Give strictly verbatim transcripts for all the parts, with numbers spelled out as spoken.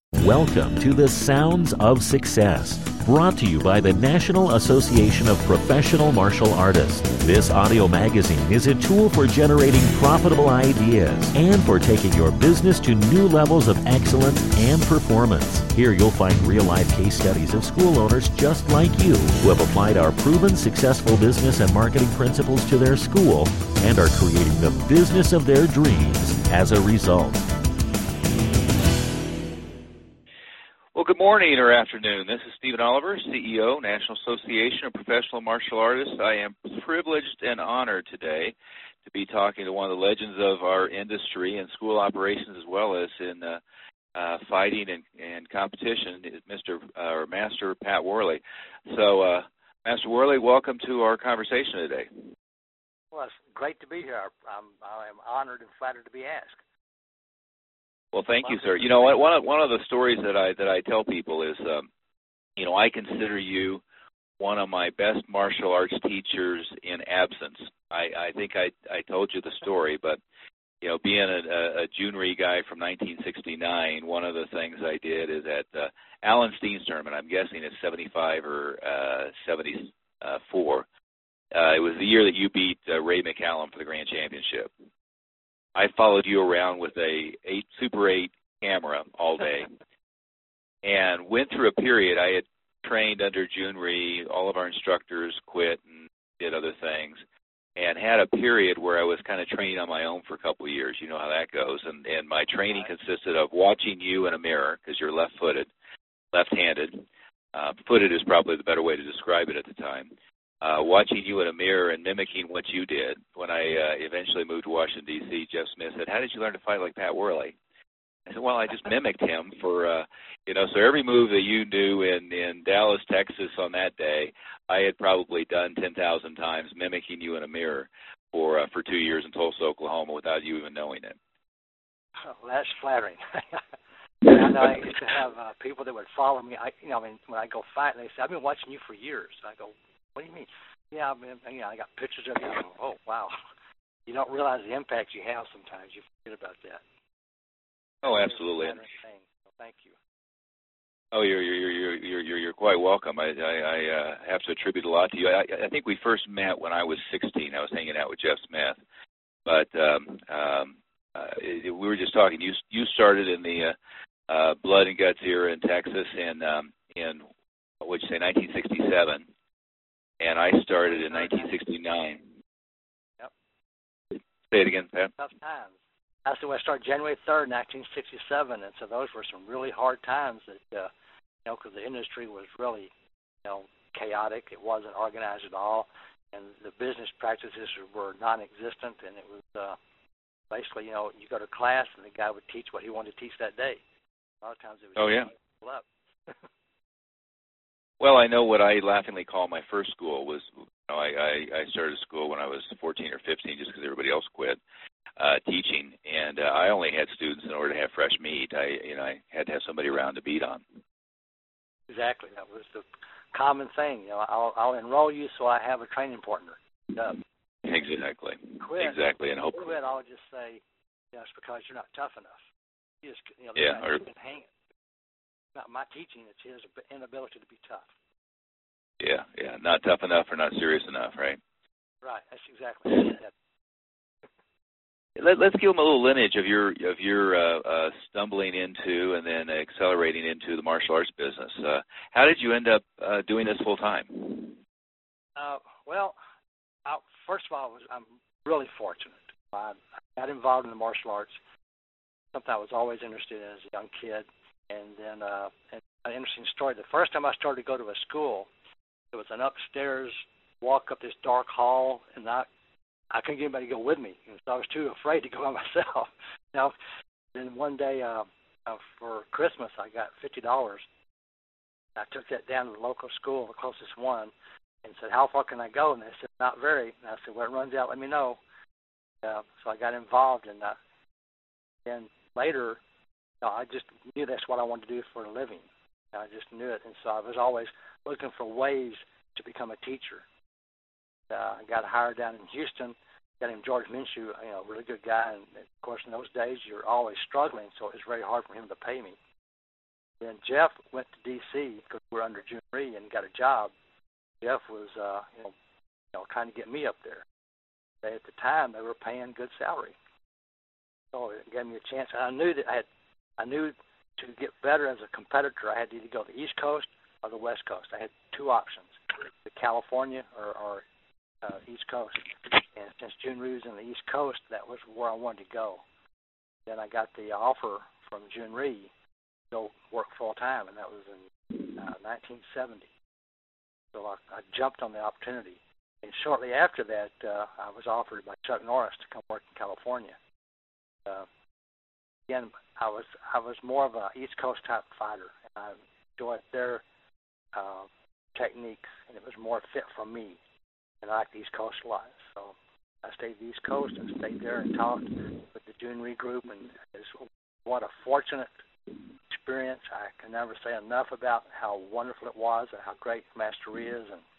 Welcome to the Sounds of Success, brought to you by the National Association of Professional Martial Artists. This audio magazine is a tool for generating profitable ideas and for taking your business to new levels of excellence and performance. Here you'll find real-life case studies of school owners just like you who have applied our proven successful business and marketing principles to their school and are creating the business of their dreams as a result. Well, good morning or afternoon. This is Stephen Oliver, C E O, National Association of Professional Martial Artists. I am privileged and honored today to be talking to one of the legends of our industry in school operations as well as in uh, uh, fighting and, and competition, Mister Uh, or Master Pat Worley. So, uh, Master Worley, welcome to our conversation today. Well, it's great to be here. I'm, I'm honored and flattered to be asked. Well, thank you, sir. You know, one of one of the stories that I that I tell people is, um, you know, I consider you one of my best martial arts teachers in absence. I, I think I I told you the story, but you know, being a, a, a Junri guy from nineteen sixty-nine, one of the things I did is at uh, Alan Steen's tournament. I'm guessing it's seventy-five or uh, seventy-four. Uh, it was the year that you beat uh, Ray McCallum for the Grand Championship. I followed you around with a eight Super eight camera all day and went through a period. I had trained under Junri. All of our instructors quit and did other things, and had a period where I was kind of training on my own for a couple of years. You know how that goes. And, and my training consisted of watching you in a mirror because you're left-footed, left-handed. Uh, footed is probably the better way to describe it at the time. Uh, watching you in a mirror and mimicking what you did. When I uh, eventually moved to Washington, D C, Jeff Smith said, how did you learn to fight like Pat Worley? I said, well, I just mimicked him for, uh, you know, so every move that you knew in, in Dallas, Texas on that day, I had probably done ten thousand times mimicking you in a mirror for uh, for two years in Tulsa, Oklahoma without you even knowing it. Oh, well, that's flattering. And I used to have uh, people that would follow me. I, you know, I mean, when I go fight, they say, I've been watching you for years. I go, what do you mean? Yeah, I mean, you know, I got pictures of you. Oh, wow. You don't realize the impact you have sometimes. You forget about that. Oh, absolutely. So thank you. Oh, you're you're you're you're you're, you're quite welcome. I I, I uh, have to attribute a lot to you. I, I think we first met when I was sixteen. I was hanging out with Jeff Smith, but um, um, uh, it, we were just talking. You you started in the uh, uh, blood and guts era in Texas in um, in what would you say, nineteen sixty-seven. And I started in nineteen sixty-nine. Yep. Say it again, Pat. Tough times. I said when I started January third, nineteen sixty-seven, and so those were some really hard times that, uh, you know, because the industry was really, you know, chaotic. It wasn't organized at all, and the business practices were non-existent, and it was uh, basically, you know, you go to class, and the guy would teach what he wanted to teach that day. A lot of times it was oh, yeah. people up. Well, I know what I laughingly call my first school was, you know, I, I, I started school when I was fourteen or fifteen just because everybody else quit uh, teaching, and uh, I only had students in order to have fresh meat. I, you know, I had to have somebody around to beat on. Exactly. That was the common thing. You know, I'll, I'll enroll you so I have a training partner. Uh, exactly. Quit. Exactly. And hope. Quit. I'll just say, you know, it's because you're not tough enough. You just, you know, yeah. Or, can hang it. Not my teaching, it's his inability to be tough. Yeah, yeah, not tough enough or not serious enough, right? Right, that's exactly it. Let, let's give them a little lineage of your of your uh, uh, stumbling into and then accelerating into the martial arts business. Uh, how did you end up uh, doing this full time? Uh, well, I, first of all, I was, I'm really fortunate. I, I got involved in the martial arts, something I was always interested in as a young kid. And then uh, an interesting story. The first time I started to go to a school, it was an upstairs walk up this dark hall, and I I couldn't get anybody to go with me, and so I was too afraid to go by myself. You know, then one day uh, uh, for Christmas, I got fifty dollars. I took that down to the local school, the closest one, and said, "How far can I go?" And they said, "Not very." And I said, "Well, it runs out. Let me know." Uh, so I got involved, and uh, then later. No, I just knew that's what I wanted to do for a living. I just knew it, and so I was always looking for ways to become a teacher. Uh, I got hired down in Houston. A guy named George Minshew, you know, a really good guy, and of course in those days you're always struggling, so it was very hard for him to pay me. Then Jeff went to D C because we were under June Rhee and got a job. Jeff was, uh, you know, you know, trying to get me up there. They, at the time, they were paying good salary, so it gave me a chance. And I knew that I had, I knew to get better as a competitor, I had to either go to the East Coast or the West Coast. I had two options: the California or, or uh, East Coast. And since June Rhee was in the East Coast, that was where I wanted to go. Then I got the offer from June Rhee to go work full time, and that was in uh, nineteen seventy. So I, I jumped on the opportunity. And shortly after that, uh, I was offered by Chuck Norris to come work in California. Uh, again, I was I was more of a East Coast type fighter, and I enjoyed their uh, techniques, and it was more fit for me. And I liked the East Coast a lot, so I stayed the East Coast and stayed there and taught with the June Rhee group, and it's what a fortunate experience. I can never say enough about how wonderful it was and how great Master Rhee is. And,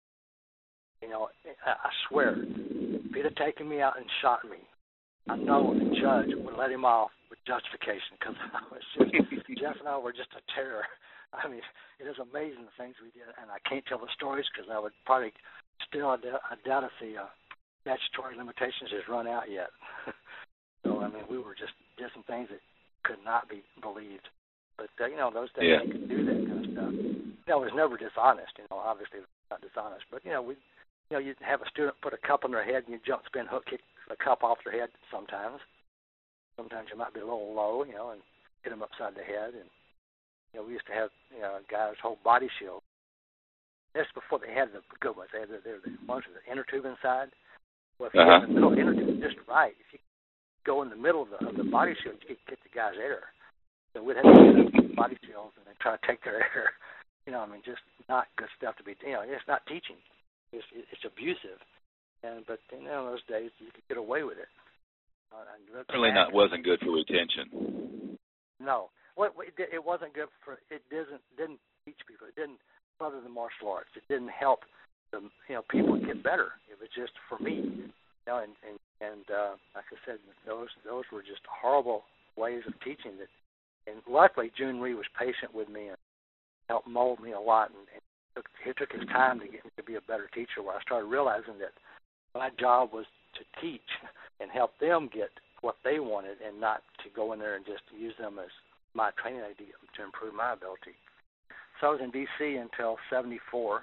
you know, I swear, if he'd have taken me out and shot me, I know the judge would let him off with justification, because I was just, Jeff and I were just a terror. I mean, it is amazing the things we did, and I can't tell the stories because I would probably still, I doubt if the uh, statutory limitations has run out yet. So, I mean, we were just did some things that could not be believed. But, uh, you know, those days yeah. you could do that kind of stuff. You know, it was never dishonest. You know, obviously it was not dishonest. But, you know, we, you know, you'd have a student put a cup on their head and you jump, spin, hook, kick the cup off their head sometimes. Sometimes you might be a little low, you know, and hit them upside the head. And, you know, we used to have, you know, guys hold body shield. That's before they had the good ones. They had the, the ones with the inner tube inside. Well, if you uh-huh. get in the middle of the inner tube just right, if you go in the middle of the, of the body shield, you could get the guy's air. So we'd have to get body shields and then try to take their air. You know, I mean, just not good stuff to be, you know, it's not teaching. It's, it's abusive. And But, you know, in those days, you could get away with it. Uh, Certainly not, wasn't good for retention. No. Well, it, it wasn't good for, it didn't, didn't teach people. It didn't further the martial arts. It didn't help the, you know, people get better. It was just for me. You know, and, and, and uh, like I said, those those were just horrible ways of teaching that. And luckily, June Rhee was patient with me and helped mold me a lot. And, and took, he took his time to get me to be a better teacher, where I started realizing that my job was to teach and help them get what they wanted, and not to go in there and just use them as my training aid to improve my ability. So I was in D C until seventy-four.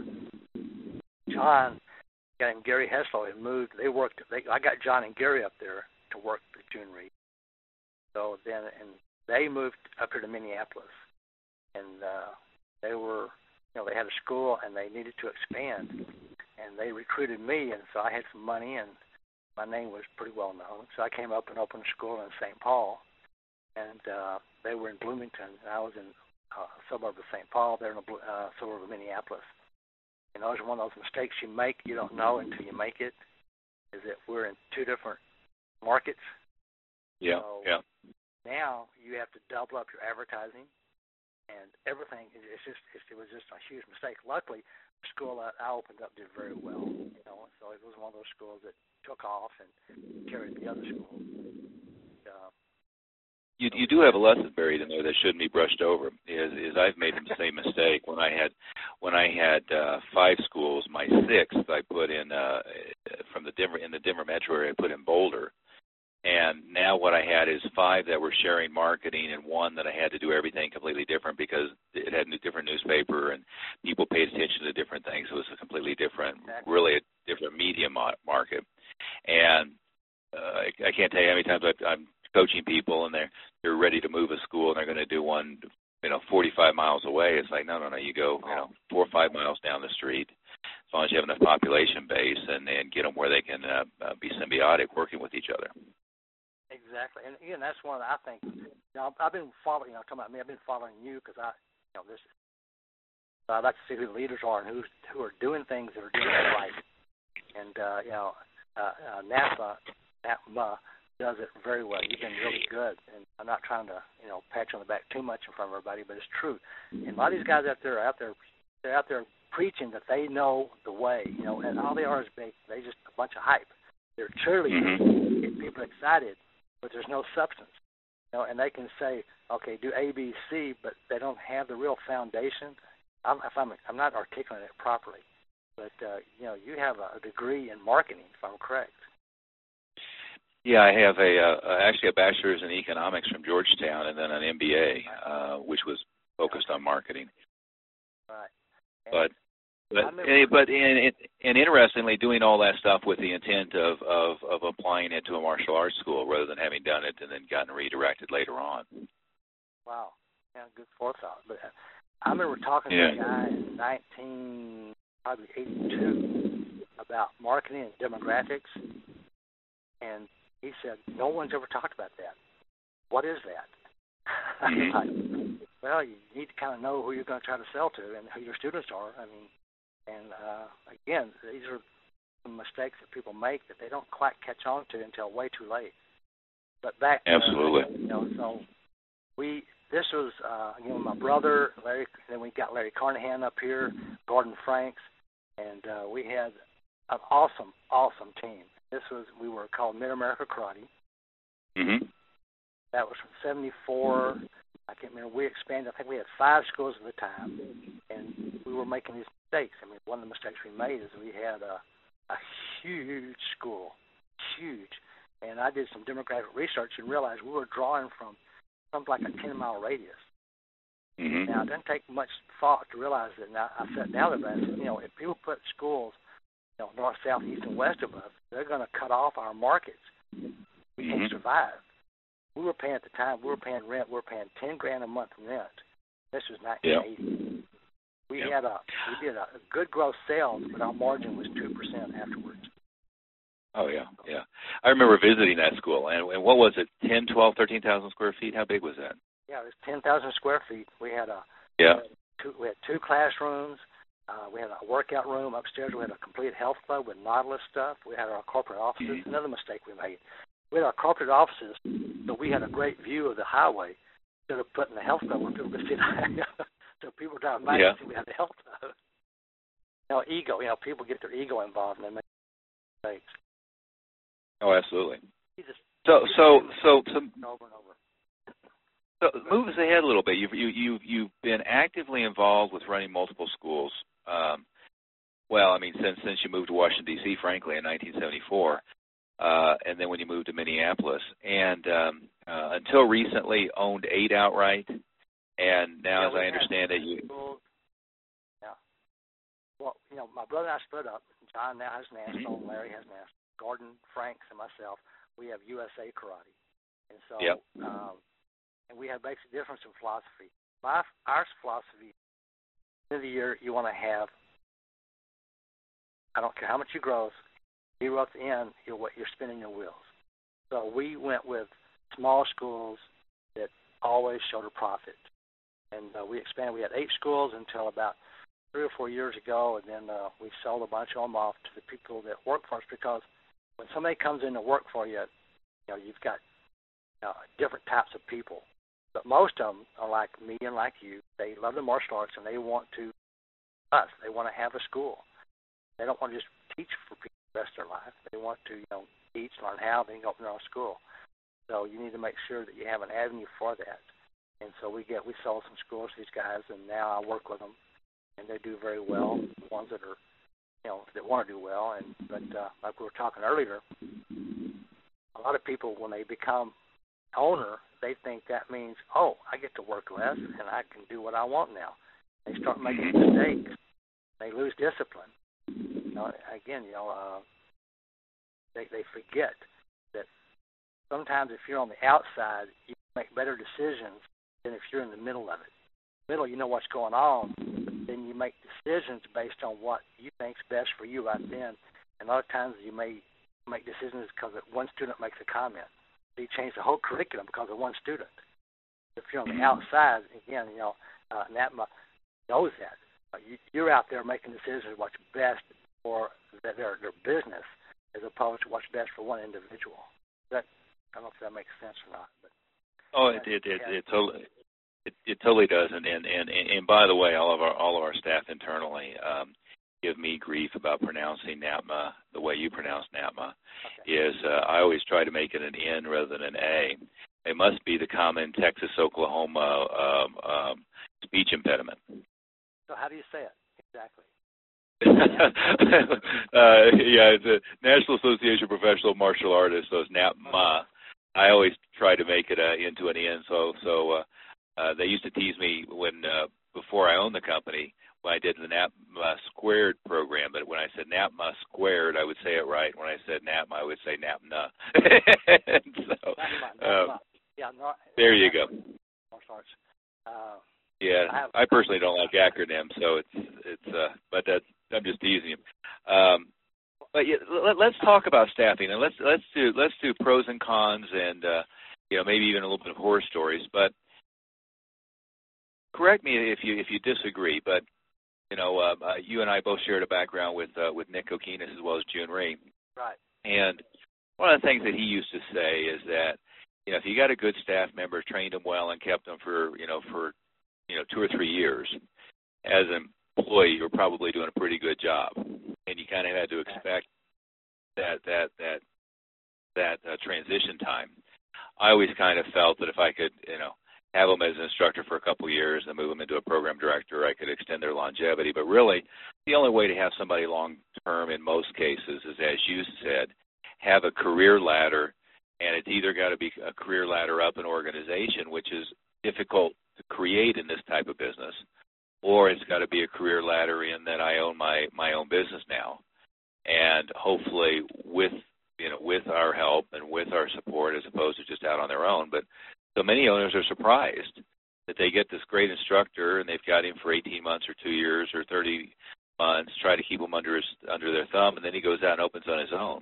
John, a guy named Gary Heslow, had moved. They worked. They, I got John and Gary up there to work with June Rhee. So then, and they moved up here to Minneapolis, and uh, they were, you know, they had a school and they needed to expand, and they recruited me, and so I had some money, and my name was pretty well known. So I came up and opened a school in Saint Paul, and uh, they were in Bloomington, and I was in uh, a suburb of Saint Paul. They're in a uh, suburb of Minneapolis. You know, it's one of those mistakes you make, you don't know until you make it, is that we're in two different markets. Yeah, so yeah. Now you have to double up your advertising and everything. It's just, it's, it was just a huge mistake. Luckily, the school that I opened up did very well, you know, so it was one of those schools that took off and carried the other schools. Uh, You you do have a lesson buried in there that shouldn't be brushed over. Is is I've made the same mistake when I had when I had uh, five schools. My sixth I put in uh, from the Denver in the Denver metro area. I put in Boulder, and now what I had is five that were sharing marketing, and one that I had to do everything completely different because it had a different newspaper and people paid attention to different things. So it was a completely different, really a different media market. And uh, I, I can't tell you how many times I've, I'm coaching people and they're they're ready to move a school and they're going to do one, you know, forty-five miles away. It's like, no, no, no, you go, you know, four or five miles down the street, as long as you have enough population base, and then get them where they can uh, uh, be symbiotic, working with each other. Exactly, and again, that's one that I think. You know, I've been following. You know, talking about me, I've been following you because I, you know, this. I like to see who the leaders are and who who are doing things that are doing it right. And uh, you know, uh, uh, NASA, NAPMA does it very well. You've been really good, and I'm not trying to, you know, pat you on the back too much in front of everybody, but it's true. And a lot of these guys out there are out there, they're out there preaching that they know the way, you know, and all they are is big. They just a bunch of hype. They're cheerleaders, Mm-hmm. get people excited, but there's no substance. You know, and they can say, okay, do A, B, C, but they don't have the real foundation. I'm, if I'm, I'm not articulating it properly, but uh, you know, you have a degree in marketing, if I'm correct. Yeah, I have a uh, actually a bachelor's in economics from Georgetown, and then an M B A, uh, which was focused on marketing. Right. And but but but and, and interestingly, doing all that stuff with the intent of, of of applying it to a martial arts school rather than having done it and then gotten redirected later on. Wow. Yeah, good forethought. But I remember talking yeah. to a guy in nineteen probably eighty-two about marketing and demographics, and he said, no one's ever talked about that. What is that? Mm-hmm. like, well, you need to kind of know who you're going to try to sell to and who your students are. I mean, and uh, again, these are some mistakes that people make that they don't quite catch on to until way too late. But back Absolutely. Uh, you know, so we, this was, uh, you know, my brother, Larry, then we got Larry Carnahan up here, Gordon Franks, and uh, we had an awesome, awesome team. This was, we were called Mid-America Karate. Mm-hmm. That was from seventy-four. I can't remember. We expanded. I think we had five schools at the time, and we were making these mistakes. I mean, one of the mistakes we made is we had a, a huge school, huge. And I did some demographic research and realized we were drawing from something like a ten-mile radius. Mm-hmm. Now, it doesn't take much thought to realize that. Now, I sat down there and I said, you know, if people put schools, you know, north, south, east, and west of us, they're going to cut off our markets. We mm-hmm. can't survive. We were paying at the time, we were paying rent, we were paying ten grand a month rent. This was nineteen eighty. Yep. We yep. had a, we did a, a good gross sales, but our margin was two percent afterwards. Oh, yeah, yeah. I remember visiting that school, and, and what was it, ten, twelve, thirteen thousand square feet? How big was that? Yeah, it was ten thousand square feet. We had a, yeah. we had two, we had two classrooms. Uh, we had a workout room upstairs. We had a complete health club with Nautilus stuff. We had our corporate offices. Mm-hmm. Another mistake we made. We had our corporate offices, so we had a great view of the highway instead of putting the health club where people could see the so people driving by yeah. and see we had the health club. You know, ego. You know, people get their ego involved and they make mistakes. Oh, absolutely. Just, so, so, so, so, over and over. So, move us ahead a little bit. You've you you you've been actively involved with running multiple schools. Um, well, I mean, since since you moved to Washington D C, frankly, in nineteen seventy-four. Uh, and then when you moved to Minneapolis, and um, uh, until recently owned eight outright, and now, yeah, as I understand it, you. Yeah. Well, you know, my brother and I split up. John now has National, mm-hmm. Larry has National. Gordon Franks and myself, we have U S A Karate, and so, yep. um, and we have basic difference in philosophy. My our philosophy, end of the year, you want to have. I don't care how much you gross. Zero at the end, you're what you're spinning your wheels. So we went with small schools that always showed a profit, and uh, we expanded. We had eight schools until about three or four years ago, and then uh, we sold a bunch of them off to the people that work for us. Because when somebody comes in to work for you, you know you've got you know, different types of people, but most of them are like me and like you. They love the martial arts and they want to us. They want to have a school. They don't want to just teach for people the rest of their life. They want to, you know, teach, learn how, then go open their own school. So you need to make sure that you have an avenue for that. And so we get we sold some schools to these guys, and now I work with them, and they do very well. The ones that are, you know, that want to do well. And but uh, like we were talking earlier, a lot of people when they become owner, they think that means, oh, I get to work less and I can do what I want now. They start making mistakes. They lose discipline. You know, again, you know, uh, they they forget that sometimes if you're on the outside, you make better decisions than if you're in the middle of it. Middle, you know what's going on, but then you make decisions based on what you think's best for you right then. And a lot of times you may make decisions because one student makes a comment. So you change the whole curriculum because of one student. If you're on the outside, again, you know, uh, NAPMA knows that. Uh, you, you're out there making decisions what's best for their, their business as opposed to what's best for one individual. That I don't know if that makes sense or not. But oh, it it it, it totally it, it totally does. And, and and and by the way, all of our all of our staff internally um, give me grief about pronouncing NAPMA the way you pronounce NAPMA. Okay. Is uh, I always try to make it an N rather than an A. they must be the common Texas-Oklahoma um, um, speech impediment. So how do you say it exactly? uh, yeah, it's the National Association of Professional Martial Artists, so it's NAPMA. I always try to make it uh, into an N, so so uh, uh, they used to tease me when uh, before I owned the company when I did the NAPMA Squared program, but when I said NAPMA Squared, I would say it right. When I said NAPMA, I would say NAPNA. so, NAPMA, NAPMA. Um, yeah, no, there you go. Martial arts. Uh, Yeah, I, have, I personally don't like acronyms, so it's it's. Uh, but that's I'm just teasing him. Um, but yeah, let, let's talk about staffing, and let's let's do let's do pros and cons, and uh, you know maybe even a little bit of horror stories. But correct me if you if you disagree. But you know, uh, uh, you and I both shared a background with uh, with Nick Kokinas as well as June Rhee. Right. And one of the things that he used to say is that you know if you got a good staff member, trained them well, and kept them for you know for you know, two or three years, as an employee, you're probably doing a pretty good job, and you kind of had to expect that that that that uh, transition time. I always kind of felt that if I could, you know, have them as an instructor for a couple of years and move them into a program director, I could extend their longevity. But really, the only way to have somebody long term in most cases is, as you said, have a career ladder, and it's either got to be a career ladder up an organization, which is difficult to create in this type of business, or it's got to be a career ladder in that I own my my own business now, and hopefully with you know with our help and with our support, as opposed to just out on their own. But so many owners are surprised that they get this great instructor and they've got him for eighteen months or two years or thirty months, try to keep him under his under their thumb, and then he goes out and opens on his own.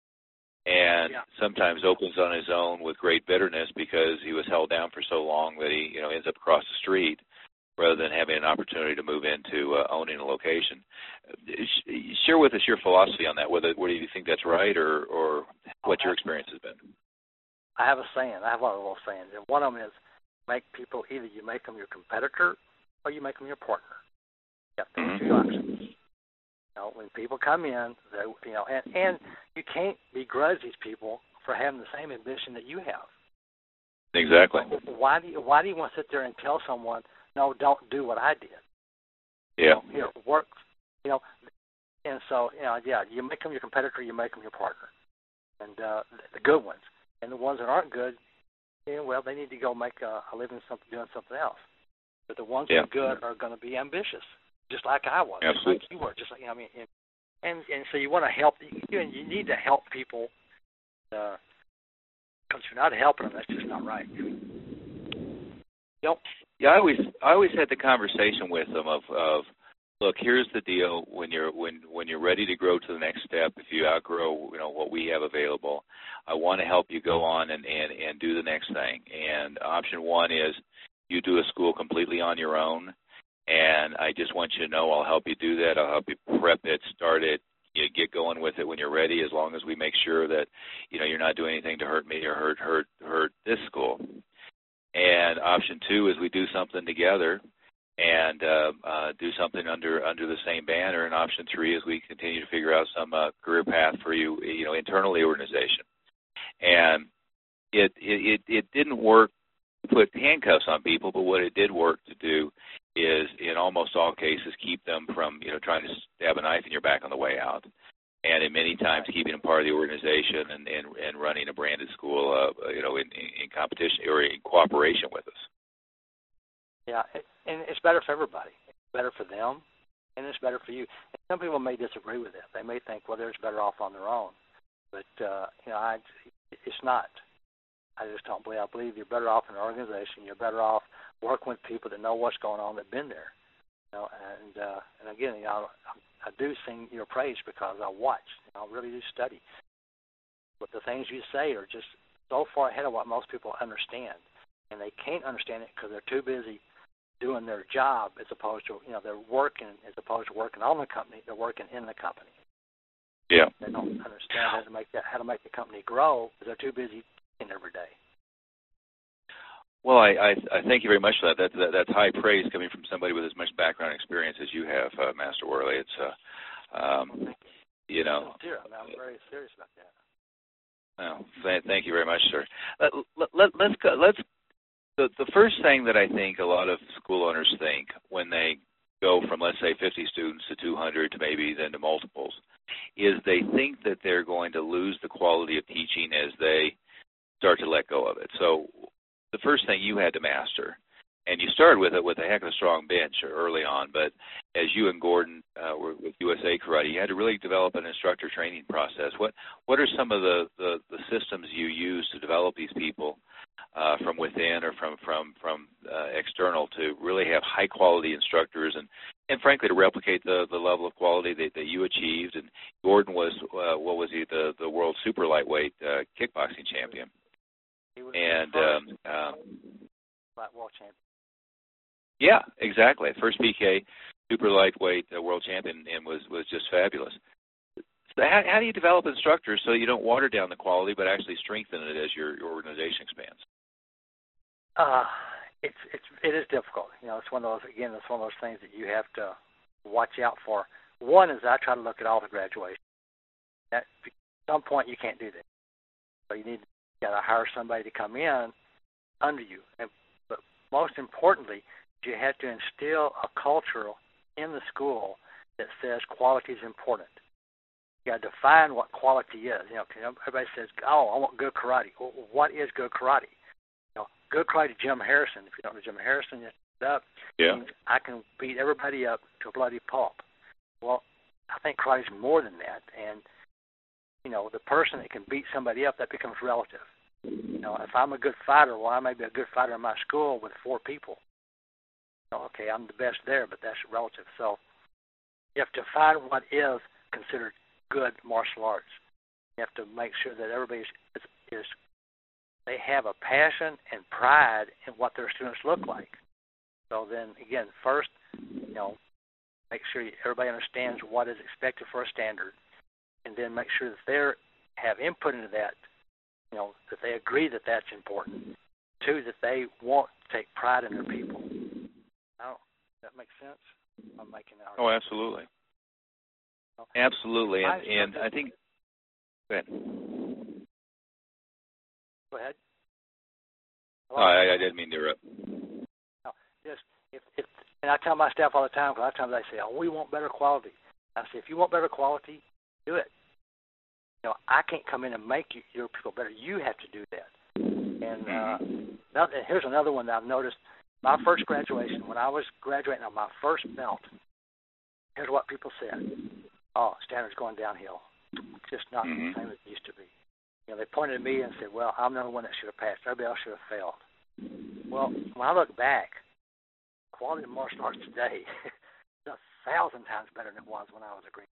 And yeah. sometimes opens on his own with great bitterness because he was held down for so long that he, you know, ends up across the street rather than having an opportunity to move into uh, owning a location. Share with us your philosophy on that. Whether whether you think that's right or or what your experience has been. I have a saying. I have a lot of little sayings, and one of them is make people either you make them your competitor or you make them your partner. You got those two options. You know, when people come in, they, you know, and, and you can't begrudge these people for having the same ambition that you have. Exactly. Why do you Why do you want to sit there and tell someone, no, don't do what I did? Yeah. You know, here, work. You know, and so you know, yeah, you make them your competitor, you make them your partner, and uh, the good ones, and the ones that aren't good, you know, well, they need to go make a, a living something doing something else. But the ones yeah. that are good are going to be ambitious. Just like I was, Absolutely. just like you were, just like you know, I mean, and and, and so you want to help. You, you need to help people, because uh, if you're not helping them, that's just not right. Yep. Yeah, I always I always had the conversation with them of of look, here's the deal. When you're when when you're ready to grow to the next step, if you outgrow you know what we have available, I want to help you go on and and and do the next thing. And option one is you do a school completely on your own. And I just want you to know I'll help you do that. I'll help you prep it, start it, you know, get going with it when you're ready, as long as we make sure that, you know, you're not doing anything to hurt me or hurt hurt hurt this school. And option two is we do something together and uh, uh, do something under under the same banner. And option three is we continue to figure out some uh, career path for you, you know, internally organization. And it it it didn't work to put handcuffs on people, but what it did work to do is in almost all cases keep them from, you know, trying to stab a knife in your back on the way out. And in many times keeping them part of the organization and, and, and running a branded school, uh, you know, in, in competition or in cooperation with us. Yeah, and it's better for everybody. It's better for them, and it's better for you. And some people may disagree with that. They may think, well, they're just better off on their own. But, uh, you know, I, it's not. I just don't believe. I believe you're better off in an organization. You're better off working with people that know what's going on, that've been there. You know, and uh, and again, you know, I, I do sing your praise because I watch. You know, I really do study. But the things you say are just so far ahead of what most people understand, and they can't understand it because they're too busy doing their job as opposed to, you know, they're working as opposed to working on the company. They're working in the company. Yeah. They don't understand how to make that how to make the company grow because they're too busy every day. Well, I, I, I thank you very much for that. That, that. That's high praise coming from somebody with as much background and experience as you have, uh, Master Worley. It's, uh, um, well, you know. I'm very serious about that. Well, th- thank you very much, sir. Let, let, let, let's go. Let's. The, the first thing that I think a lot of school owners think when they go from, let's say, fifty students to two hundred to maybe then to multiples, is they think that they're going to lose the quality of teaching as they start to let go of it. So the first thing you had to master, and you started with it with a heck of a strong bench early on, but as you and Gordon uh, were with U S A Karate, you had to really develop an instructor training process. What what are some of the, the, the systems you use to develop these people uh, from within or from from from uh, external to really have high quality instructors and, and frankly to replicate the, the level of quality that, that you achieved? And Gordon was uh, what was he the the world super lightweight uh, kickboxing champion, He was and the first um, um, light world champion. Yeah, exactly. First P K super lightweight uh, world champion and was, was just fabulous. So how, how do you develop instructors so you don't water down the quality but actually strengthen it as your, your organization expands? Uh, it's it's it is difficult. You know, it's one of those again. It's one of those things that you have to watch out for. One is I try to look at all the graduations. At some point, you can't do that. So you need to you got to hire somebody to come in under you. And but most importantly, you have to instill a culture in the school that says quality is important. You got to define what quality is. You know, everybody says, "Oh, I want good karate." Well, what is good karate? You know, good karate. Jim Harrison. If you don't know Jim Harrison, you look it up. Yeah. I can beat everybody up to a bloody pulp. Well, I think karate is more than that. And you know, the person that can beat somebody up, that becomes relative. You know, if I'm a good fighter, well, I may be a good fighter in my school with four people. Okay, I'm the best there, but that's relative. So you have to find what is considered good martial arts. You have to make sure that everybody is, is they have a passion and pride in what their students look like. So then, again, first, you know, make sure everybody understands what is expected for a standard, and then make sure that they have input into that, you know, that they agree that that's important. Two, that they want to take pride in their people. Oh, that makes sense? I'm making that. Oh, absolutely. Absolutely. And, and I think, go ahead. Go ahead. Oh, I, I didn't mean to interrupt. No, just, if, if, and I tell my staff all the time, because a lot of times they say, oh, we want better quality. I say, if you want better quality, do it. You know, I can't come in and make you, your people better. You have to do that. And, uh, now, and here's another one that I've noticed. My first graduation, when I was graduating on my first belt, here's what people said. Oh, standard's going downhill. It's just not mm-hmm. the same as it used to be. You know, they pointed at me and said, well, I'm the only one that should have passed. Everybody else should have failed. Well, when I look back, quality of martial arts today is a thousand times better than it was when I was a green.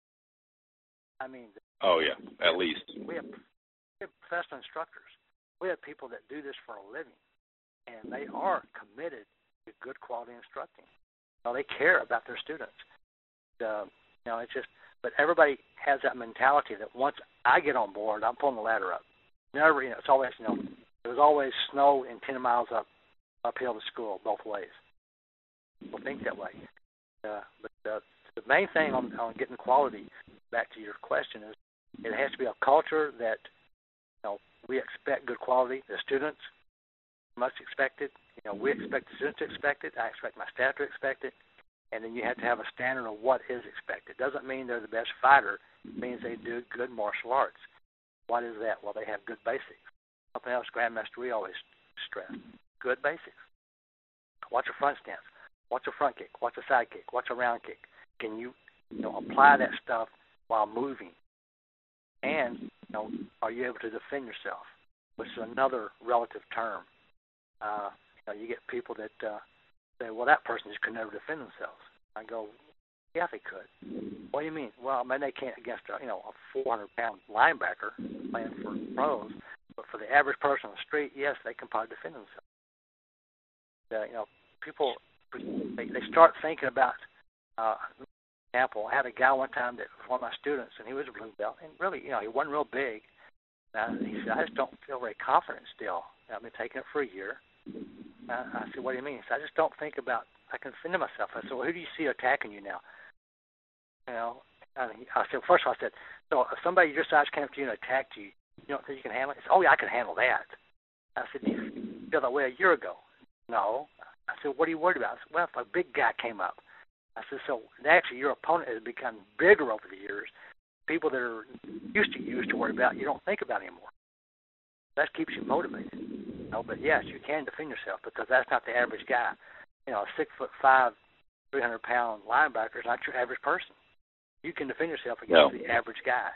I mean. Oh, yeah, at least. We have, we have professional instructors. We have people that do this for a living, and they are committed to good quality instructing. You know, they care about their students. Uh, you know, it's just, but everybody has that mentality that once I get on board, I'm pulling the ladder up. Never, you know, it's always, you know, there was always snow and ten miles up uphill to school both ways. People think that way. Uh, but uh, the main thing on, on getting quality, back to your question, is it has to be a culture that, you know, we expect good quality. The students must expect it. You know, we expect the students to expect it. I expect my staff to expect it. And then you have to have a standard of what is expected. It doesn't mean they're the best fighter. It means they do good martial arts. What is that? Well, they have good basics. Something else Grandmaster we always stress. Good basics. Watch a front stance. Watch a front kick. Watch a side kick. Watch a round kick. Can you, you know, apply that stuff while moving? And, you know, are you able to defend yourself? Which is another relative term. Uh, you know, you get people that uh, say, well, that person just could never defend themselves. I go, yeah, they could. What do you mean? Well, I mean, they can't against a, you know, a four hundred pound linebacker playing for pros, but for the average person on the street, yes, they can probably defend themselves. Uh, you know, people, they, they start thinking about, uh, for example, I had a guy one time that was one of my students, and he was a blue belt, and really, you know, he wasn't real big. And he said, I just don't feel very confident still. I've been taking it for a year. Uh, I said, what do you mean? He said, I just don't think about, I can defend myself. I said, well, who do you see attacking you now? You know, and he, I said, first of all, I said, so if somebody your size came up to you and attacked you, you don't think you can handle it? He said, oh, yeah, I can handle that. I said, do you feel that way a year ago? No. I said, what are you worried about? I said, well, if a big guy came up. I said, so actually your opponent has become bigger over the years. People that are used to you used to worry about, you don't think about anymore. That keeps you motivated. You know, but yes, you can defend yourself because that's not the average guy. You know, a six foot five, three hundred pound linebacker is not your average person. You can defend yourself against no. the average guy.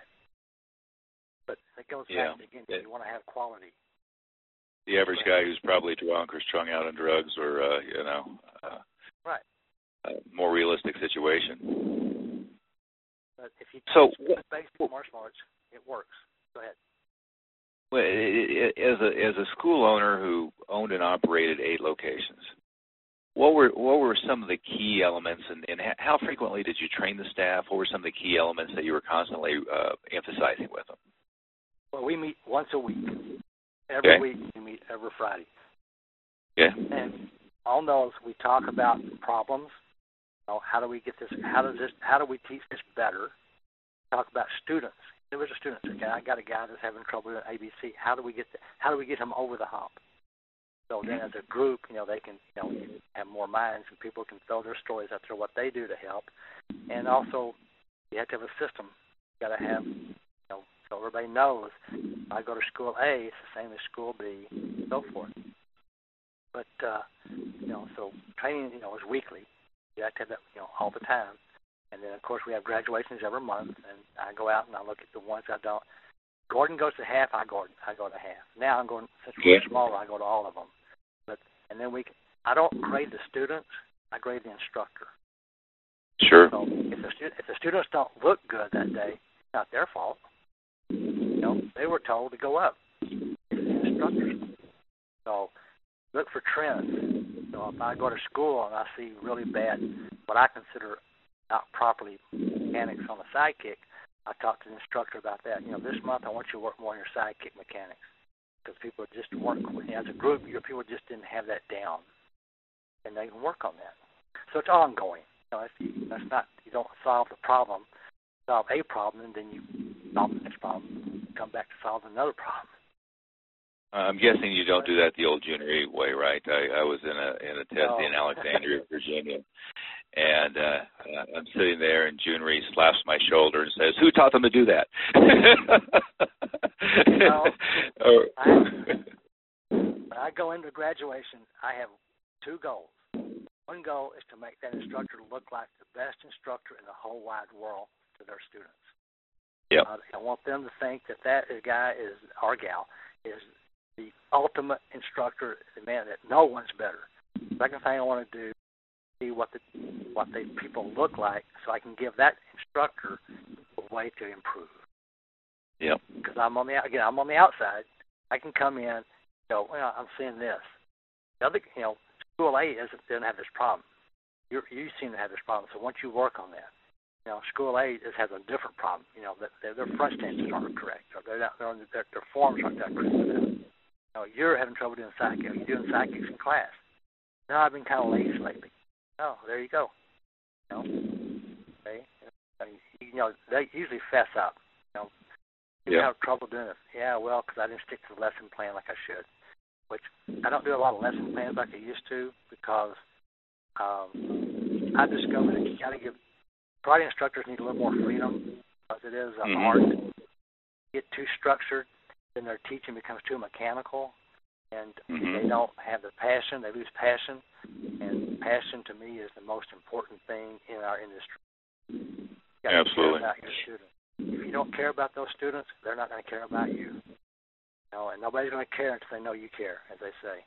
But it goes yeah. back again. You want to have quality. The average guy who's probably drunk or strung out on drugs or uh, you know, uh, right, a more realistic situation. But if you so basic martial arts, it works. Go ahead. Well, it, it, as a as a school owner who owned and operated eight locations, what were what were some of the key elements, and, and how frequently did you train the staff? What were some of the key elements that you were constantly uh, emphasizing with them? Well, we meet once a week. Every okay. week we meet every Friday. Yeah. And on those we talk about problems. You know, how do we get this? How does this? How do we teach this better? Talk about students. There was a student. Okay, I got a guy that's having trouble with A B C. How do we get the, How do we get him over the hump? So then, as a group, you know, they can, you know, have more minds, and people can throw their stories out there, what they do to help. And also, you have to have a system. You got to have, you know, so everybody knows. I go to school A, it's the same as school B, and so forth. But uh, you know, so training, you know, is weekly. You have to have that, you know, all the time. And then, of course, we have graduations every month, and I go out and I look at the ones I don't. Gordon goes to half, I go I go to half. Now I'm going, since we're yeah. smaller, I go to all of them. But and then we, I don't grade the students, I grade the instructor. Sure. So if the stu- if the students don't look good that day, it's not their fault. You know, they were told to go up. It's the instructors. So look for trends. So if I go to school and I see really bad, what I consider not properly mechanics on the sidekick, I talk to the instructor about that. You know, this month I want you to work more on your sidekick mechanics because people just weren't, as a group, your people just didn't have that down, and they can work on that. So it's ongoing. You know, if you, that's not, you don't solve the problem, solve a problem, and then you solve the next problem, come back to solve another problem. I'm guessing you don't do that the old junior A way, right? I, I was in a in a test no. in Alexandria, Virginia, and uh, I'm sitting there, and June Reese slaps my shoulder and says, "Who taught them to do that?" No, or, I, when I go into graduation, I have two goals. One goal is to make that instructor look like the best instructor in the whole wide world to their students. Yep. Uh, I want them to think that that guy is, or gal, is the ultimate instructor, the man that no one's better. Second thing I want to do is see what the what the people look like, so I can give that instructor a way to improve. Yep. Because I'm on the again, I'm on the outside. I can come in, you know, well, I'm seeing this. The other, you know, school A doesn't doesn't have this problem. You you seem to have this problem. So once you work on that, you know, school A just has a different problem. You know, that their, their front stances aren't correct, or they're not, they're, their, their forms aren't that correct. You know, you're having trouble doing psychics. You're doing psychics in class. No, I've been kind of lazy lately. Oh, there you go. You know, okay. You know, they usually fess up. You know, you yeah. have trouble doing it. Yeah, well, because I didn't stick to the lesson plan like I should. Which I don't do a lot of lesson plans like I used to because um, I discovered that you got to give karate instructors need a little more freedom because it is an mm-hmm. art. Get too structured, then their teaching becomes too mechanical, and mm-hmm. they don't have the passion. They lose passion, and passion to me is the most important thing in our industry. You gotta Absolutely. care about your students. If you don't care about those students, they're not going to care about you. You know, and nobody's going to care until they know you care, as they say.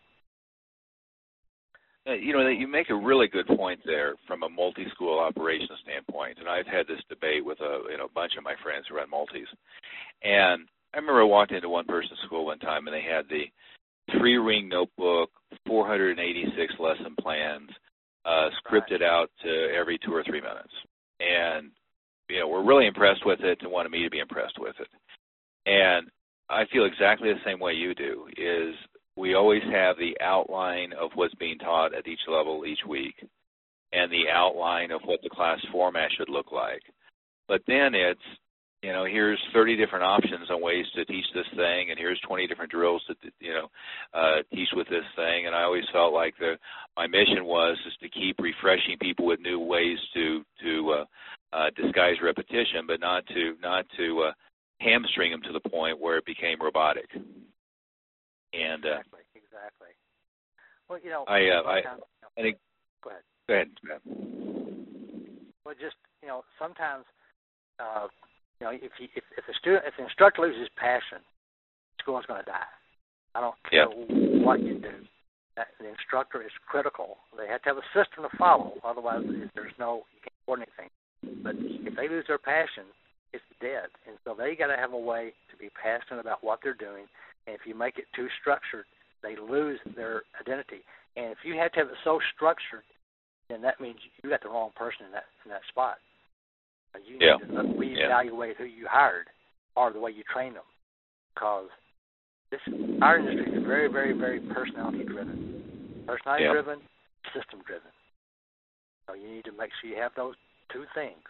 Uh, you know, you make a really good point there from a multi-school operations standpoint, and I've had this debate with a you know bunch of my friends who run multis. And I remember I walked into one person's school one time, and they had the three-ring notebook, four hundred eighty-six lesson plans, uh, scripted right. out to every two or three minutes. And, you know, we're really impressed with it and wanted me to be impressed with it. And I feel exactly the same way you do, is we always have the outline of what's being taught at each level each week and the outline of what the class format should look like. But then it's, you know, here's thirty different options on ways to teach this thing, and here's twenty different drills to, you know, uh, teach with this thing. And I always felt like the my mission was is to keep refreshing people with new ways to to uh, uh, disguise repetition, but not to not to uh, hamstring them to the point where it became robotic. And uh, exactly, exactly. Well, you know, I uh, I, I think. Go ahead. Go ahead. Go ahead. Well, just you know, sometimes. Uh, You know, if, you, if if the student, if the instructor loses passion, the school is going to die. I don't care yep. what you do. That, the instructor is critical. They have to have a system to follow. Otherwise, there's no you can't afford anything. But if they lose their passion, it's dead. And so they got to have a way to be passionate about what they're doing. And if you make it too structured, they lose their identity. And if you have to have it so structured, then that means you got the wrong person in that in that spot. You need yeah. to reevaluate yeah. who you hired or the way you train them, because this our industry is very, very, very personality driven, personality yeah. driven, system driven. So you need to make sure you have those two things,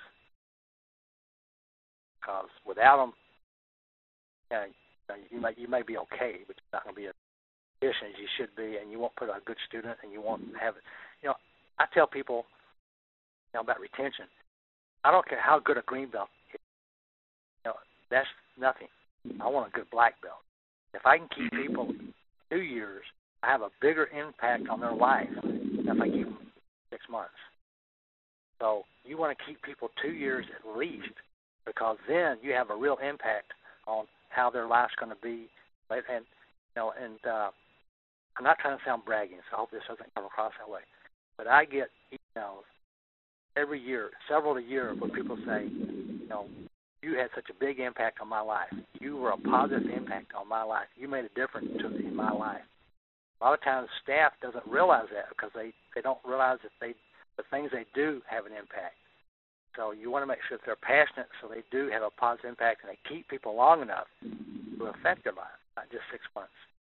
because without them, you know, you may you may be okay, but you're not going to be as efficient as you should be, and you won't put a good student, and you won't have it. You know, I tell people, you know, about retention. I don't care how good a green belt is. You know, that's nothing. I want a good black belt. If I can keep people two years, I have a bigger impact on their life than if I keep them six months. So you want to keep people two years at least, because then you have a real impact on how their life's going to be. And you know, and uh, I'm not trying to sound bragging, so I hope this doesn't come across that way. But I get emails every year, several a year, where people say, you know, you had such a big impact on my life. You were a positive impact on my life. You made a difference to in my life. A lot of times staff doesn't realize that because they, they don't realize that they the things they do have an impact. So you want to make sure that they're passionate so they do have a positive impact and they keep people long enough to affect their life, not just six months.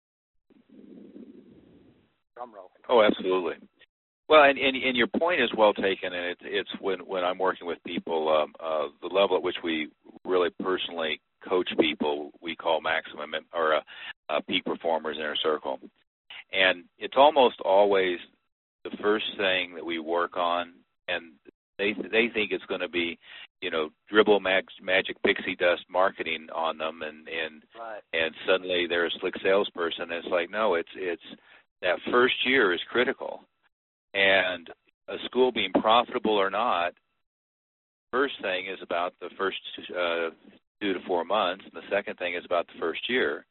Drum roll. Oh, absolutely. Well, and, and and your point is well taken, and it's it's when when I'm working with people, um, uh, the level at which we really personally coach people, we call maximum or uh, uh, peak performers inner circle, and it's almost always the first thing that we work on, and they they think it's going to be, you know, dribble mag, magic pixie dust marketing on them, and and right. and suddenly they're a slick salesperson. And it's like, no, it's it's that first year is critical. And a school being profitable or not, first thing is about the first uh, two to four months, and the second thing is about the first year.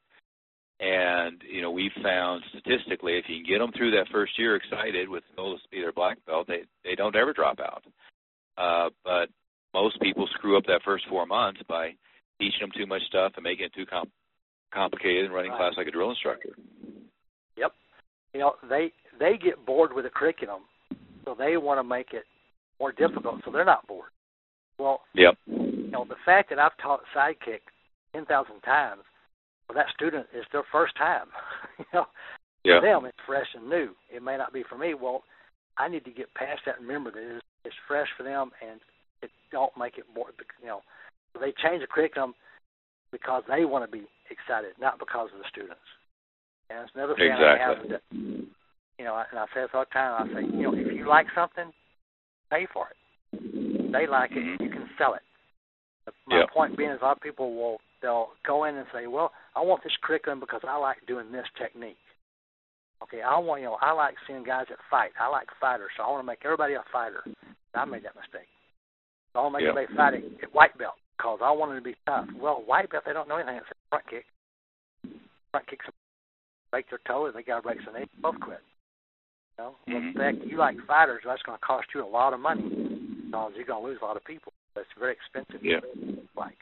And, you know, we've found statistically if you can get them through that first year excited with goals to be their black belt, they, they don't ever drop out. Uh, but most people screw up that first four months by teaching them too much stuff and making it too com- complicated and running right. class like a drill instructor. Yep. You know, they they get bored with the curriculum, so they want to make it more difficult so they're not bored. Well, yep. you know, the fact that I've taught Sidekick ten thousand times, well, that student is their first time. you know, yeah. For them, it's fresh and new. It may not be for me. Well, I need to get past that and remember that it's, it's fresh for them, and it don't make it bored. You know, so they change the curriculum because they want to be excited, not because of the students. And it's another thing exactly. I have that, you know, and I say this all the time. I say, you know, if you like something, pay for it. If they like it, you can sell it. My yep. point being is a lot of people will they'll go in and say, well, I want this curriculum because I like doing this technique. Okay, I want you know I like seeing guys that fight. I like fighters, so I want to make everybody a fighter. I made that mistake. So I want to make yep. everybody fighting at white belt because I want them to be tough. Well, white belt, they don't know anything except front kick. Front kicks break their toe, they got to break some knee, both quit. You know, mm-hmm. In fact, you like fighters, that's going to cost you a lot of money because you're going to lose a lot of people. It's very expensive. Yeah. Like.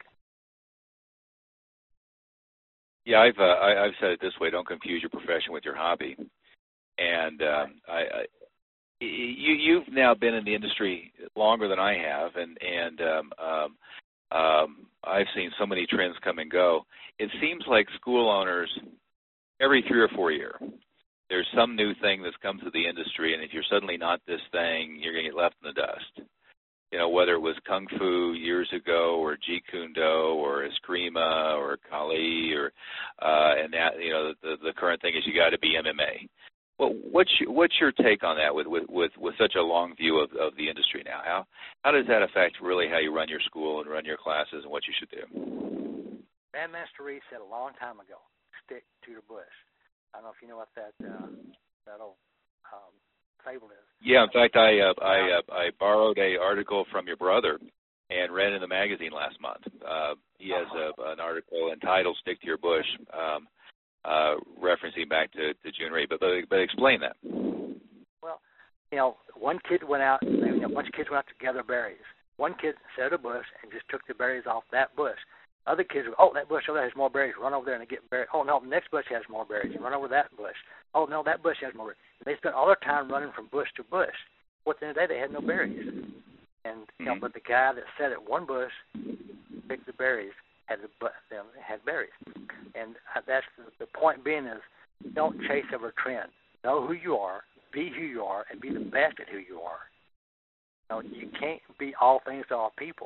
Yeah, I've uh, I, I've said it this way: don't confuse your profession with your hobby. And um, I, I, you you've now been in the industry longer than I have, and and um, um, um, I've seen so many trends come and go. It seems like school owners, every three or four years, there's some new thing that's come to the industry, and if you're suddenly not this thing, you're going to get left in the dust. You know, whether it was Kung Fu years ago or Jeet Kune Do or Eskrima or Kali or, uh, and that, you know, the, the current thing is you got to be M M A. Well, what's your, what's your take on that with, with, with, with such a long view of, of the industry now? How, how does that affect really how you run your school and run your classes and what you should do? Grandmaster Reed said a long time ago, stick to the bush. I don't know if you know what that, uh, that old um, fable is. Yeah, in fact, I uh, I uh, I borrowed a article from your brother and read it in the magazine last month. Uh, he has a, an article entitled "Stick to Your Bush," um, uh, referencing back to, to June Reed. But, but but explain that. Well, you know, one kid went out. You know, a bunch of kids went out to gather berries. One kid set a bush and just took the berries off that bush. Other kids were, oh, that bush over there has more berries. Run over there and get berries. Oh, no, the next bush has more berries. Run over that bush. Oh, no, that bush has more berries. They spent all their time running from bush to bush. Well, at the end of the day, they had no berries. And, you know, but the guy that sat at one bush, picked the berries, had the them had berries. And that's the, the point being is don't chase every trend. Know who you are, be who you are, and be the best at who you are. You know, you can't be all things to all people.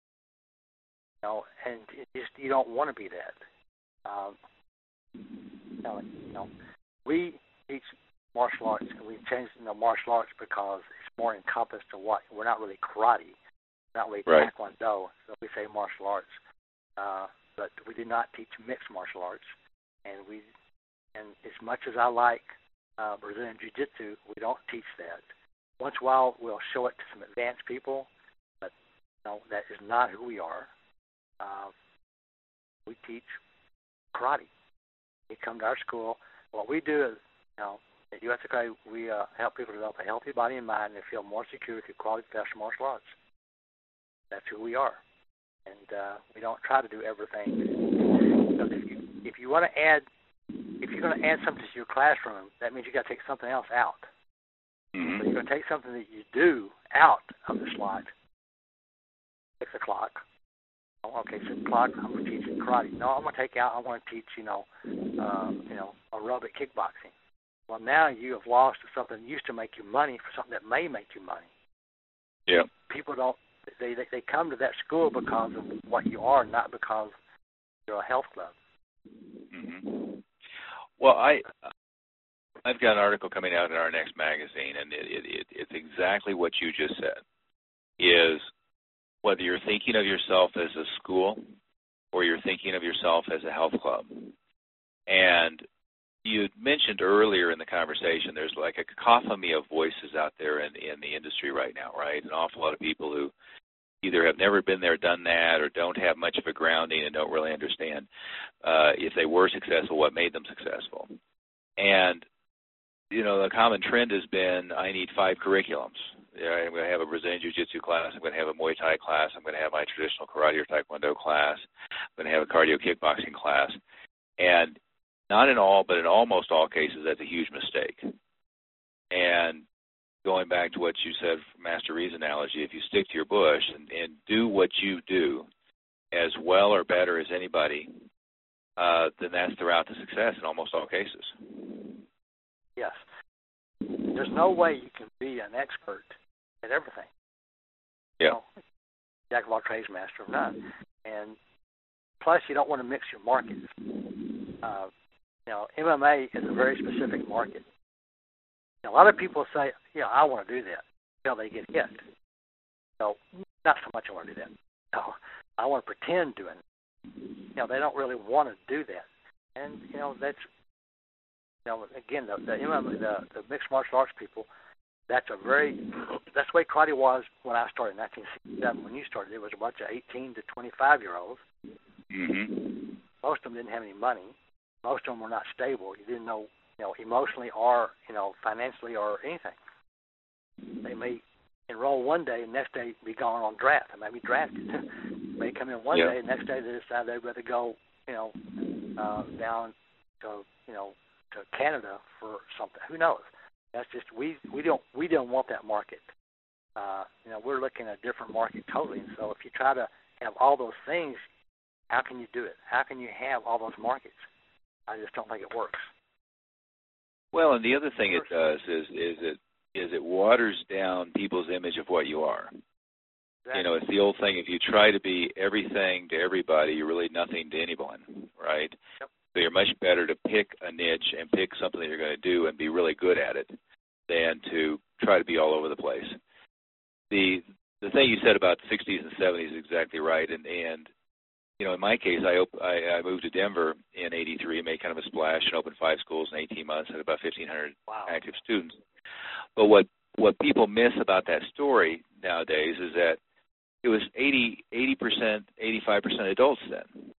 You know, and it just you don't want to be that. Um, you, know, you know, we teach martial arts, and we changed you know, martial arts because it's more encompassed to what we're not really karate, we're not really right. taekwondo, so we say martial arts. Uh, but we do not teach mixed martial arts, and we, and as much as I like uh, Brazilian Jiu-Jitsu, we don't teach that. Once in a while, we'll show it to some advanced people, but you know, that is not who we are. Uh, we teach karate. You come to our school. What we do is, you know, at U S A Karate, we uh, help people develop a healthy body and mind and feel more secure through quality professional martial arts. That's who we are, and uh, we don't try to do everything. So if you if you want to add, if you're going to add something to your classroom, that means you got to take something else out. Mm-hmm. So you're going to take something that you do out of the slot. Six o'clock. Okay, six o'clock, I'm going to teach karate. No, I'm going to take out, I want to teach, you know, uh, you know, aerobic kickboxing. Well, now you have lost something that used to make you money for something that may make you money. Yeah. People don't, they, they, they come to that school because of what you are, not because you're a health club. Mm-hmm. Well, I, I've got an article coming out in our next magazine, and it, it, it, it's exactly what you just said, is whether you're thinking of yourself as a school or you're thinking of yourself as a health club. And you mentioned earlier in the conversation there's like a cacophony of voices out there in, in the industry right now, right? An awful lot of people who either have never been there, done that, or don't have much of a grounding and don't really understand uh, if they were successful, what made them successful. And, you know, the common trend has been I need five curriculums. I'm going to have a Brazilian Jiu-Jitsu class. I'm going to have a Muay Thai class. I'm going to have my traditional karate or taekwondo class. I'm going to have a cardio kickboxing class. And not in all, but in almost all cases, that's a huge mistake. And going back to what you said from Master Reed's analogy, if you stick to your bush and, and do what you do as well or better as anybody, uh, then that's the route to success in almost all cases. Yes. There's no way you can be an expert at everything. Yeah. You know, jack of all trades, master of none. And plus, you don't want to mix your markets. Uh, you know, M M A is a very specific market. You know, a lot of people say, yeah, I want to do that until they get hit. No, not so much I want to do that. No, I want to pretend doing it. You know, they don't really want to do that. And, you know, that's, you know, again, the, the, M M A, the, the mixed martial arts people, that's a very, that's the way karate was when I started in nineteen sixty-seven. When you started, there was a bunch of eighteen to twenty-five-year-olds. Mm-hmm. Most of them didn't have any money. Most of them were not stable. You didn't know, you know, emotionally or, you know, financially or anything. They may enroll one day and next day be gone on draft. They may be drafted. They may come in one yeah. day and next day they decide they'd rather go, you know, uh, down to, you know, to Canada for something. Who knows? That's just we we don't we don't want that market. Uh, you know, we're looking at a different market totally. And so if you try to have all those things, how can you do it? How can you have all those markets? I just don't think it works. Well, and the other thing it does is is it is it waters down people's image of what you are. Exactly. You know, it's the old thing, if you try to be everything to everybody, you're really nothing to anyone, right? Yep. So you're much better to pick a niche and pick something that you're going to do and be really good at it than to try to be all over the place. The the thing you said about the sixties and seventies is exactly right, and, and you know, in my case, I, op- I I moved to Denver in eighty-three, made kind of a splash, and opened five schools in eighteen months, had about fifteen hundred Wow. active students. But what what people miss about that story nowadays is that it was eighty, eighty percent, eighty-five percent adults then.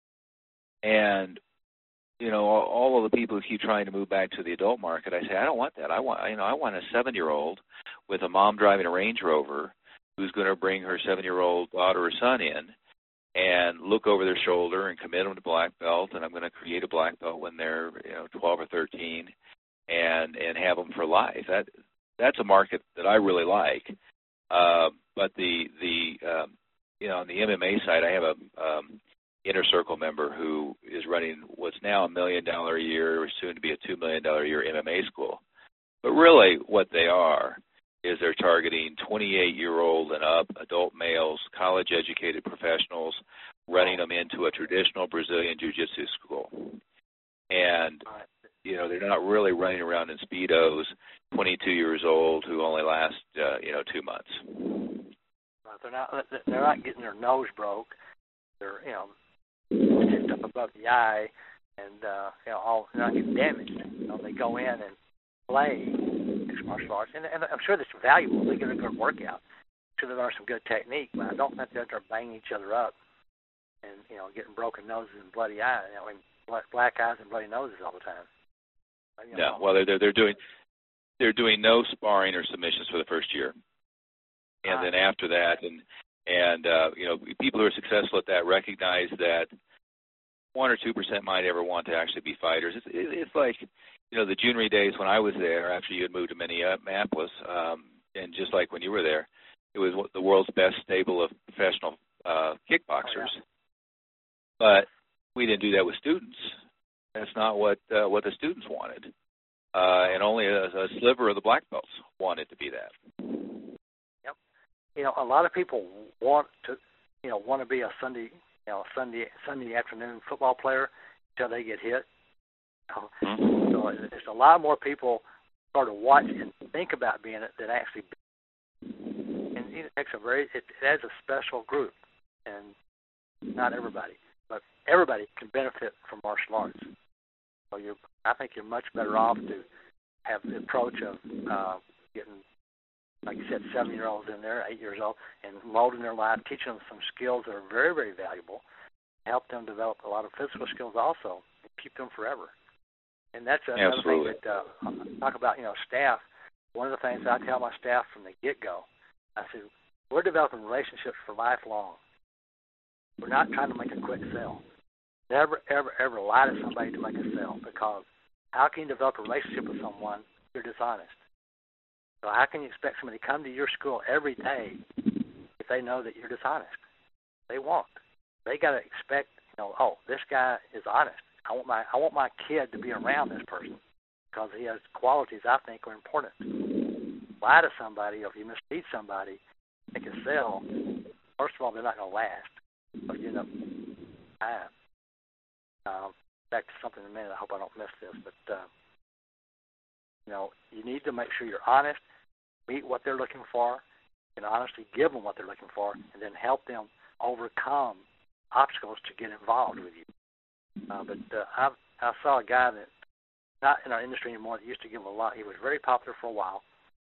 And, you know, all, all of the people who keep trying to move back to the adult market, I say, I don't want that. I want, you know, I want a seven-year-old with a mom driving a Range Rover who's going to bring her seven-year-old daughter or son in and look over their shoulder and commit them to black belt, and I'm going to create a black belt when they're, you know, twelve or thirteen and, and have them for life. That That's a market that I really like. Uh, but the, the um, you know, on the M M A side, I have a um, Inner Circle member who is running what's now a million dollar a year, or soon to be a two million dollar a year M M A school. But really what they are is they're targeting twenty-eight-year-old and up adult males, college-educated professionals, running them into a traditional Brazilian jiu-jitsu school. And you know, they're not really running around in Speedos, twenty-two years old, who only last, uh, you know, two months. Right. They're not. They're not getting their nose broke. They're, you know, hit up above the eye, and uh, you know, all they're not getting damaged. You know, they go in and play mixed martial arts, and, and I'm sure that's valuable. They get a good workout. I'm sure they learn some good technique, but I don't think they're banging each other up, and you know, getting broken noses and bloody eyes. You know, and black eyes and bloody noses all the time. You know, no, well, they're, they're they're doing they're doing no sparring or submissions for the first year, and uh, then after that, and and uh, you know, people who are successful at that recognize that one or two percent might ever want to actually be fighters. It's it's like, you know, the junior days when I was there after you had moved to Minneapolis, um, and just like when you were there, it was the world's best stable of professional uh, kickboxers. Oh, yeah. But we didn't do that with students. That's not what uh, what the students wanted, uh, and only a, a sliver of the black belts wanted to be that. Yep. You know, a lot of people want to, you know, want to be a Sunday, you know, Sunday Sunday afternoon football player until they get hit. You know? Mm-hmm. So there's a lot more people sort of watch and think about being it than actually. Be. And it takes a very, it, it has a special group, and not everybody. But everybody can benefit from martial arts. So you're, I think you're much better off to have the approach of uh, getting, like you said, seven-year-olds in there, eight years old, and molding their life, teaching them some skills that are very, very valuable, help them develop a lot of physical skills also, and keep them forever. And that's another Absolutely. thing that, uh, talk about, you know, staff. One of the things I tell my staff from the get-go, I said, we're developing relationships for lifelong. We're not trying to make a quick sale. Never, ever, ever lie to somebody to make a sale, because how can you develop a relationship with someone if you're dishonest? So how can you expect somebody to come to your school every day if they know that you're dishonest? They won't. They got to expect, you know, oh, this guy is honest. I want my I want my kid to be around this person because he has qualities I think are important. Lie to somebody, or if you mislead somebody, make a sale. First of all, they're not going to last. But you know, time. Um, back to something in a minute. I hope I don't miss this, but uh, you know, you need to make sure you're honest, meet what they're looking for, and honestly give them what they're looking for, and then help them overcome obstacles to get involved with you. Uh, but uh, I I saw a guy that not in our industry anymore that used to give a lot. He was very popular for a while,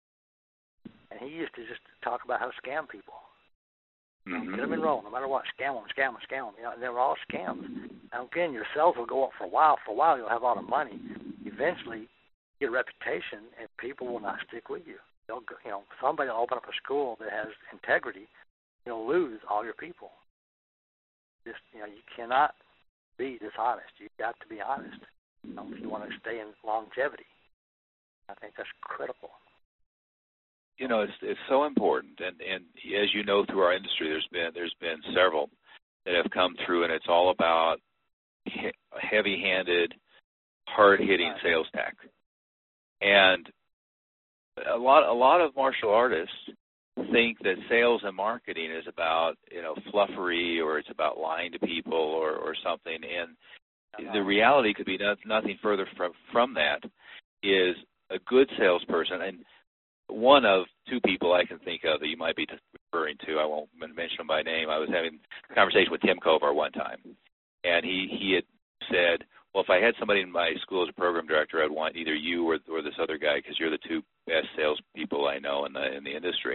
and he used to just talk about how to scam people. Mm-hmm. Get them enrolled, no matter what. Scam them, scam them, scam them. You know, and they were all scams. Now, again, your sales will go up for a while. For a while, you'll have a lot of money. Eventually, you get a reputation, and people will not stick with you. They'll, go, you know, somebody will open up a school that has integrity. You'll lose all your people. Just, you know, you cannot be dishonest. You've got to be honest. You know, if you want to stay in longevity, I think that's critical. You know, it's it's so important, and, and as you know, through our industry, there's been there's been several that have come through, and it's all about he- heavy-handed, hard-hitting sales tactics. And a lot a lot of martial artists think that sales and marketing is about, you know, fluffery, or it's about lying to people or, or something. And uh-huh. the reality could be no, nothing further from, from that. Is a good salesperson, and one of two people I can think of that you might be referring to, I won't mention them by name. I was having a conversation with Tim Kovar one time, and he, he had said, well, if I had somebody in my school as a program director, I'd want either you or, or this other guy, because you're the two best salespeople I know in the in the industry.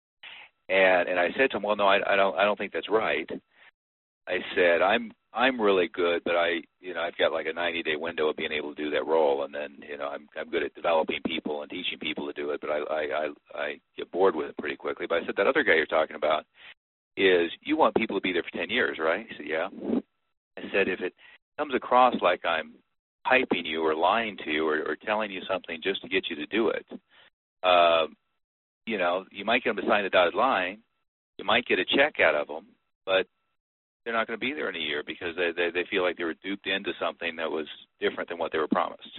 And and I said to him, well, no, I, I don't I don't think that's right. I said, I'm I'm really good, but I you know I've got like a ninety day window of being able to do that role, and then you know I'm I'm good at developing people and teaching people to do it, but I I I, I get bored with it pretty quickly. But I said, that other guy you're talking about is you want people to be there for ten years, right? He said, yeah. I said, if it comes across like I'm hyping you or lying to you or, or telling you something just to get you to do it, uh, you know, you might get them to sign the dotted line, you might get a check out of them, but they're not going to be there in a year because they, they they feel like they were duped into something that was different than what they were promised.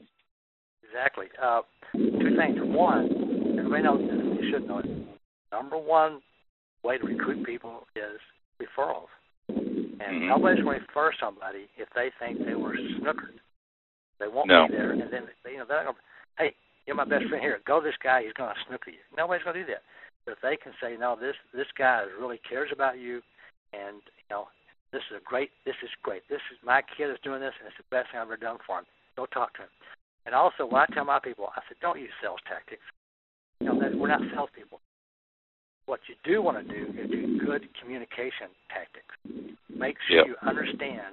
Exactly. Uh, two things. One, everybody knows this, you should know it. Number one way to recruit people is referrals. And mm-hmm. nobody's going to refer somebody if they think they were snookered. They won't no. be there, and then you know they're going to, hey, you're my best friend here. Go to this guy. He's going to snooker you. Nobody's going to do that. But if they can say, no, this this guy really cares about you, and you know this is a great, this is great. This is my kid is doing this, and it's the best thing I've ever done for him. Go talk to him. And also, when I tell my people, I said, don't use sales tactics. You know, that, we're not salespeople. What you do want to do is do good communication tactics. Make sure yep. you understand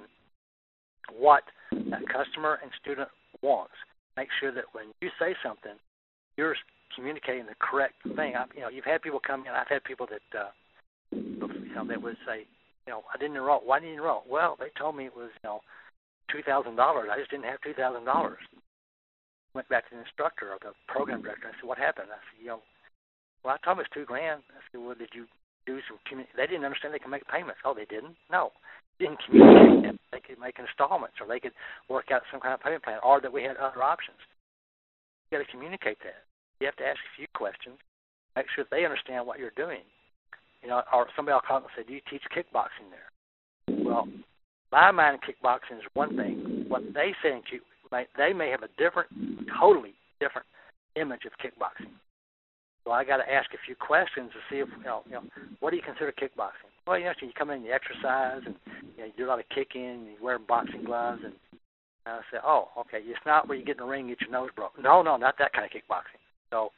what that customer and student wants. Make sure that when you say something, you're communicating the correct thing. I, you know, you've had people come in. I've had people that, uh, you know, that would say, you know, I didn't enroll. Why didn't you enroll? Well, they told me it was, you know, two thousand dollars. I just didn't have two thousand dollars. Went back to the instructor or the program director. I said, what happened? I said, you know, well, I told them it's two grand. I said, well, did you do some commun-? They didn't understand they could make payments. Oh, they didn't? No. Didn't communicate that they could make installments or they could work out some kind of payment plan or that we had other options. You got to communicate that. You have to ask a few questions. Make sure that they understand what you're doing. You know, or somebody will call up and say, do you teach kickboxing there? Well, my mind in kickboxing is one thing. What they say in kick, they may have a different, totally different image of kickboxing. So I got to ask a few questions to see if, you know, you know, what do you consider kickboxing? Well, you know, you come in, you exercise, and you know, you do a lot of kicking, you wear boxing gloves, and I say, oh, okay, it's not where you get in the ring and get your nose broken. No, no, not that kind of kickboxing. So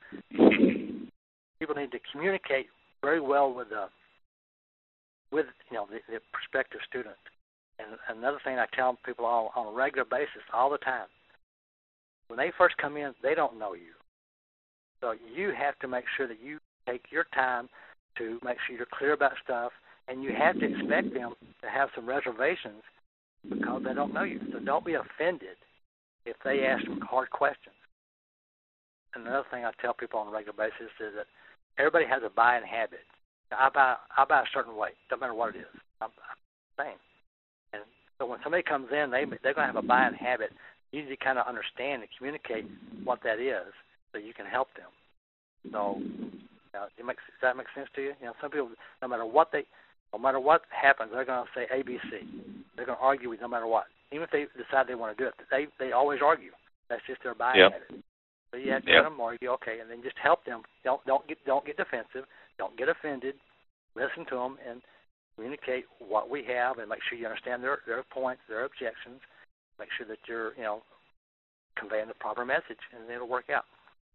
people need to communicate very well with the, with you know, the, the prospective student. And another thing I tell people all, on a regular basis, all the time, when they first come in, they don't know you. So you have to make sure that you take your time to make sure you're clear about stuff, and you have to expect them to have some reservations because they don't know you. So don't be offended if they ask them hard questions. And another thing I tell people on a regular basis is that everybody has a buying habit. I buy I buy a certain way, no matter what it is. I'm, I'm the same. And so when somebody comes in, they they're going to have a buying habit. You need to kind of understand and communicate what that is, so you can help them. So, you know, it makes, does that make sense to you? You know, some people, no matter what they, no matter what happens, they're going to say A, B, C. They're going to argue with no matter what. Even if they decide they want to do it, they they always argue. That's just their buying yep. habit. So you have to yep. let them argue, okay, and then just help them. Don't don't get don't get defensive. Don't get offended. Listen to them and communicate what we have, and make sure you understand their their points, their objections. Make sure that you're, you know, conveying the proper message, and it'll work out.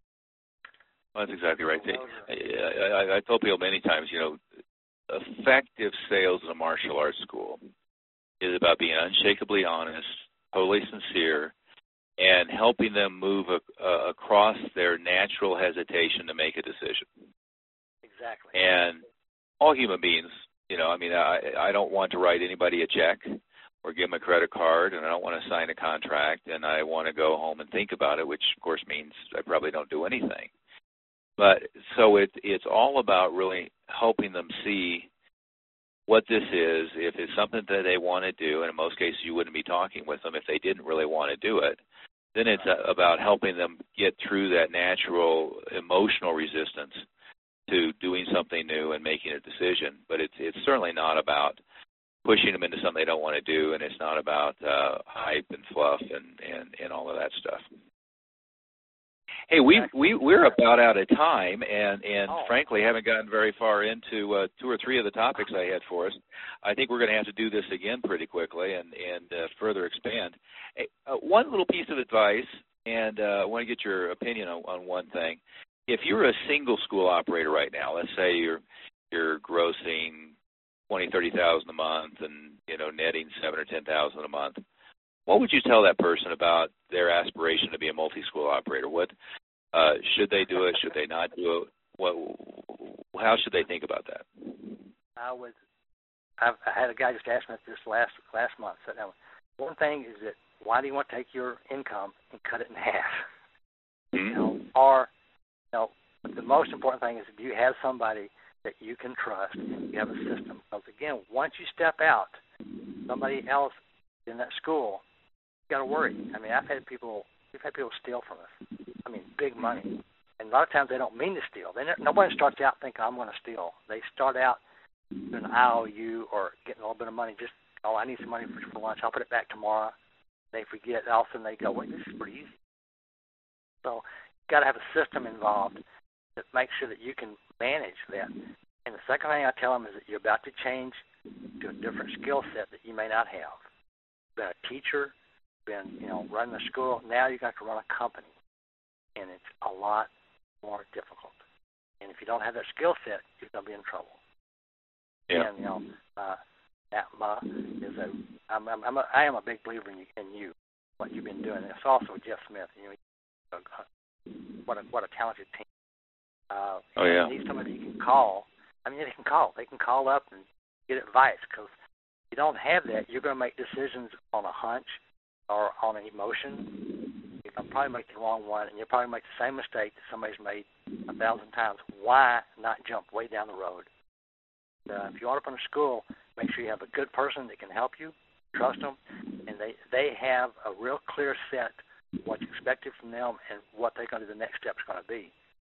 Well, that's exactly right. I, I, I told people many times, you know, effective sales in a martial arts school is about being unshakably honest, totally sincere, and helping them move a, uh, across their natural hesitation to make a decision. Exactly. And all human beings, you know, I mean, I, I don't want to write anybody a check or give them a credit card, and I don't want to sign a contract, and I want to go home and think about it, which, of course, means I probably don't do anything. But so it, it's all about really helping them see what this is. If it's something that they want to do, and in most cases you wouldn't be talking with them if they didn't really want to do it, then it's about helping them get through that natural emotional resistance to doing something new and making a decision. But it's it's certainly not about pushing them into something they don't want to do, and it's not about uh, hype and fluff and, and, and all of that stuff. Hey, we we we're about out of time, and and oh. frankly haven't gotten very far into uh, two or three of the topics I had for us. I think we're going to have to do this again pretty quickly and and uh, further expand. Hey, uh, one little piece of advice, and uh, I want to get your opinion on, on one thing. If you're a single school operator right now, let's say you're you're grossing twenty, thirty thousand a month, and you know netting seven or ten thousand a month. What would you tell that person about their aspiration to be a multi-school operator? What uh, should they do it? Should they not do it? What? How should they think about that? I would. I've, I had a guy just ask me this last last month. Said, now, one thing is that why do you want to take your income and cut it in half? Mm-hmm. You know, or you know, but the most important thing is, do you have somebody that you can trust and you have a system? Because again, once you step out, somebody else in that school. You got to worry. I mean, I've had people, we've had people steal from us. I mean, big money, and a lot of times they don't mean to steal. They ne- nobody starts out thinking I'm going to steal. They start out doing an I O U or getting a little bit of money. Just oh, I need some money for, for lunch. I'll put it back tomorrow. They forget. All of a sudden they go, wait, this is pretty easy. So you got to have a system involved that makes sure that you can manage that. And the second thing I tell them is that you're about to change to a different skill set that you may not have. Been a teacher, been, you know, running a school. Now you're going to have to run a company, and it's a lot more difficult. And if you don't have that skill set, you're going to be in trouble. Yeah. And, you know, uh, that uh, is a, I'm, I'm, I'm a, I am a big believer in you, in you, what you've been doing. It's also Jeff Smith. You know, what a what a talented team. Uh, oh yeah. You need somebody you can call. I mean, they can call. They can call up and get advice, because if you don't have that, you're going to make decisions on a hunch or on an emotion. You're going to probably make the wrong one, and you'll probably make the same mistake that somebody's made a thousand times. Why not jump way down the road? Uh, if you want to open a school, make sure you have a good person that can help you, trust them, and they, they have a real clear set what's expected from them and what they're going to do, the next step is going to be.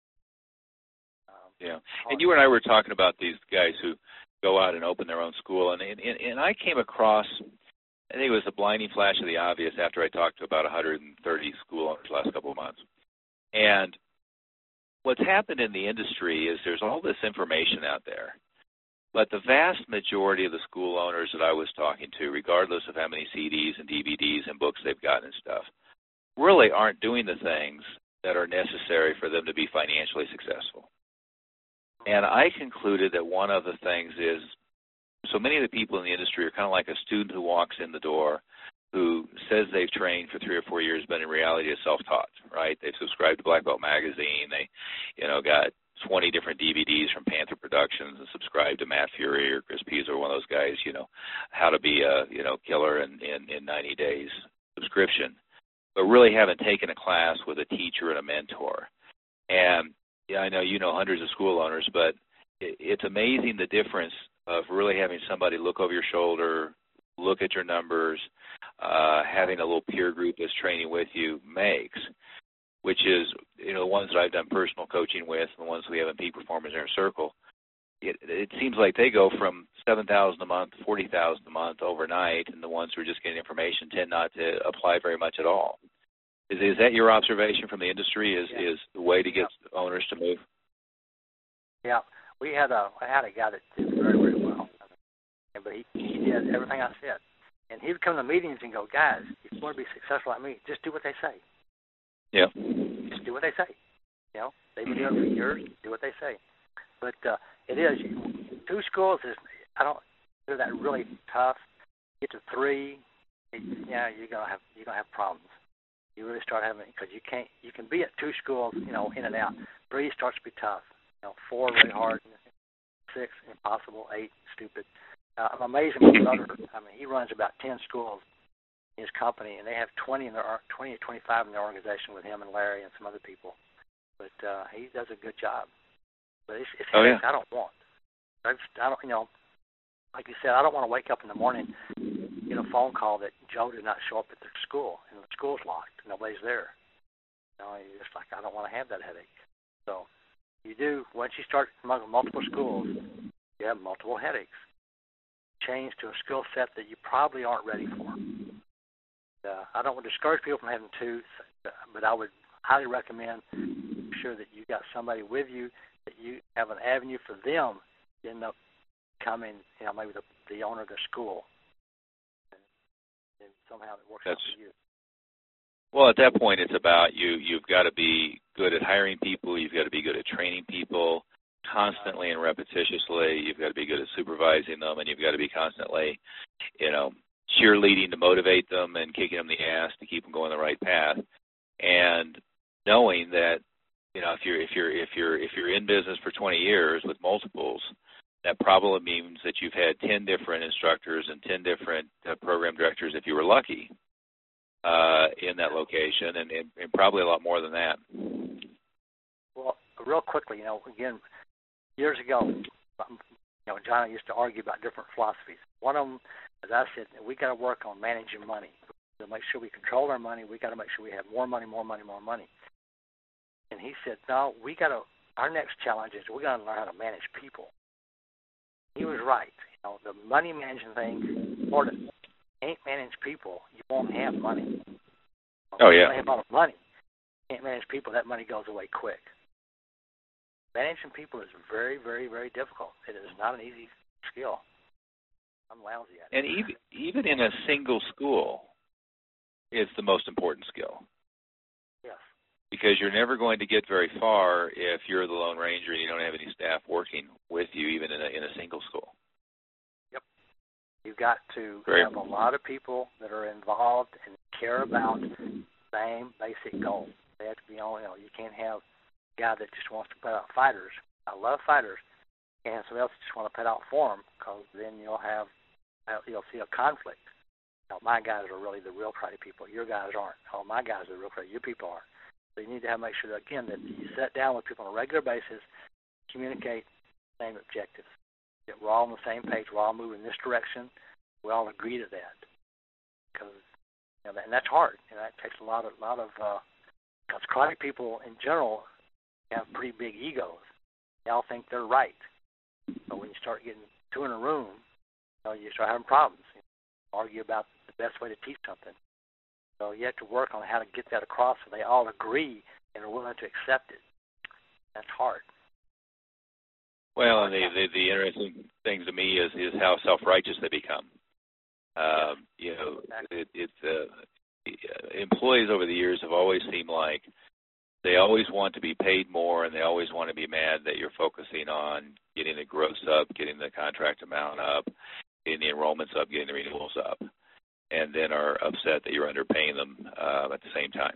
Um, yeah, and you and I were talking about these guys who go out and open their own school, and and, and I came across, I think it was a blinding flash of the obvious after I talked to about one hundred thirty school owners the last couple of months. And what's happened in the industry is there's all this information out there, but the vast majority of the school owners that I was talking to, regardless of how many C Ds and D V Ds and books they've gotten and stuff, really aren't doing the things that are necessary for them to be financially successful. And I concluded that one of the things is, so many of the people in the industry are kind of like a student who walks in the door who says they've trained for three or four years, but in reality is self-taught, right? They've subscribed to Black Belt Magazine. They, you know, got twenty different D V Ds from Panther Productions and subscribed to Matt Fury or Chris Pease or one of those guys, you know, how to be a, you know, killer in, in, in ninety days subscription, but really haven't taken a class with a teacher and a mentor. And yeah, I know you know hundreds of school owners, but it, it's amazing the difference of really having somebody look over your shoulder, look at your numbers, uh, having a little peer group that's training with you makes, which is, you know, the ones that I've done personal coaching with, the ones we have in Peak Performance Inner Circle. It, it seems like they go from seven thousand dollars a month, forty thousand dollars a month overnight, and the ones who are just getting information tend not to apply very much at all. Is, is that your observation from the industry? Is yeah. is the way to get yeah. owners to move? Yeah, we had a I had a guy that did very very well, but he, he did everything I said, and he would come to meetings and go, guys, if you want to be successful like me, just do what they say. Yeah. Just do what they say. You know, they've been doing it for years. Do what they say. But uh, it is two schools is I don't do that really tough. Get to three, it, yeah, you're gonna have you're gonna have problems. You really start having, because you can't, you can be at two schools, you know, in and out. Three starts to be tough. You know, four really hard, six impossible, eight stupid. Uh, I'm amazed at my brother. I mean, he runs about ten schools in his company, and they have twenty in their twenty or twenty-five in their organization with him and Larry and some other people. But uh, he does a good job. But it's, it's oh, yeah. I don't want. I just, I don't, you know, like you said, I don't want to wake up in the morning, get a phone call that Joe did not show up at the school, and the school's locked. Nobody's there. You know, you're just like, I don't want to have that headache. So you do, once you start among multiple schools, you have multiple headaches. Change to a skill set that you probably aren't ready for. Uh, I don't want to discourage people from having two, but I would highly recommend sure that you got somebody with you, that you have an avenue for them to end up becoming, you know, maybe the, the owner of the school. And, and somehow it works That's, out for you. Well, at that point, it's about you. You've got to be good at hiring people. You've got to be good at training people constantly and repetitiously. You've got to be good at supervising them, and you've got to be constantly, you know, cheerleading to motivate them and kicking them in the ass to keep them going the right path. And knowing that, you know, if you're if you're if you're if you're in business for twenty years with multiples, that probably means that you've had ten different instructors and ten different uh, program directors, if you were lucky, uh, in that location, and, and, and probably a lot more than that. Well, real quickly, you know, again, years ago, you know, John and I used to argue about different philosophies. One of them, as I said, we got to work on managing money. To make sure we control our money, we got to make sure we have more money, more money, more money. And he said, no, we got to, our next challenge is we got to learn how to manage people. He was right. You know, the money managing thing is important. Can't manage people, you won't have money. Oh, yeah. You have a lot of money. Can't manage people, that money goes away quick. Managing people is very, very, very difficult. It is not an easy skill. I'm lousy at it. And even even in a single school, it's the most important skill. Yes. Because you're never going to get very far if you're the Lone Ranger and you don't have any staff working with you, even in a in a single school. Yep. You've got to Very have a lot of people that are involved and care about the same basic goal. They have to be on, you know, you can't have a guy that just wants to put out fighters. I love fighters. You can't have somebody else that just want to put out for them, because then you'll have, you'll see a conflict. You know, my guys are really the real karate people. Your guys aren't. Oh, my guys are the real karate. Your people are. So you need to have make sure that, again, that you sit down with people on a regular basis, communicate the same objectives. That we're all on the same page. We're all moving in this direction. We all agree to that. Because, you know, that, and that's hard. And that takes a lot of, lot of, uh, because karate people in general have pretty big egos. They all think they're right. But when you start getting two in a room, you know, you start having problems. You know, argue about the best way to teach something. So you have to work on how to get that across so they all agree and are willing to accept it. That's hard. Well, and the, the, the interesting thing to me is, is how self-righteous they become. Um, you know, it, it's uh, employees over the years have always seemed like they always want to be paid more, and they always want to be mad that you're focusing on getting the gross up, getting the contract amount up, getting the enrollments up, getting the renewals up, and then are upset that you're underpaying them uh, at the same time.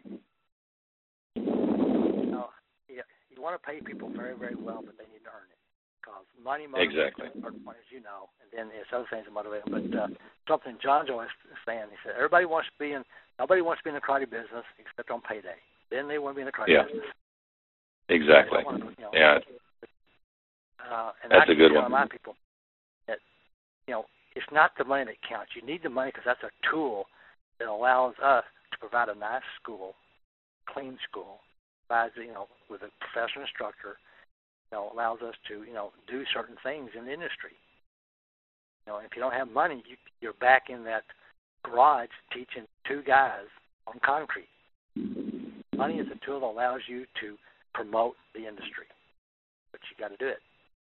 You know, yeah, you want to pay people very, very well, but they need to earn it. Because money motivates exactly. them, as you know, and then there's other things that motivate them. But uh, something John's always saying, he said, everybody wants to be in, nobody wants to be in the karate business except on payday. Then they want to be in the karate yeah. business. Exactly. To, you know, yeah. Uh, and that's I a good one. I my people that, you know, it's not the money that counts. You need the money because that's a tool that allows us to provide a nice school, clean school, provides, you know, with a professional instructor, you know, allows us to, you know, do certain things in the industry. You know, if you don't have money, you, you're back in that garage teaching two guys on concrete. Money is a tool that allows you to promote the industry, but you got to do it.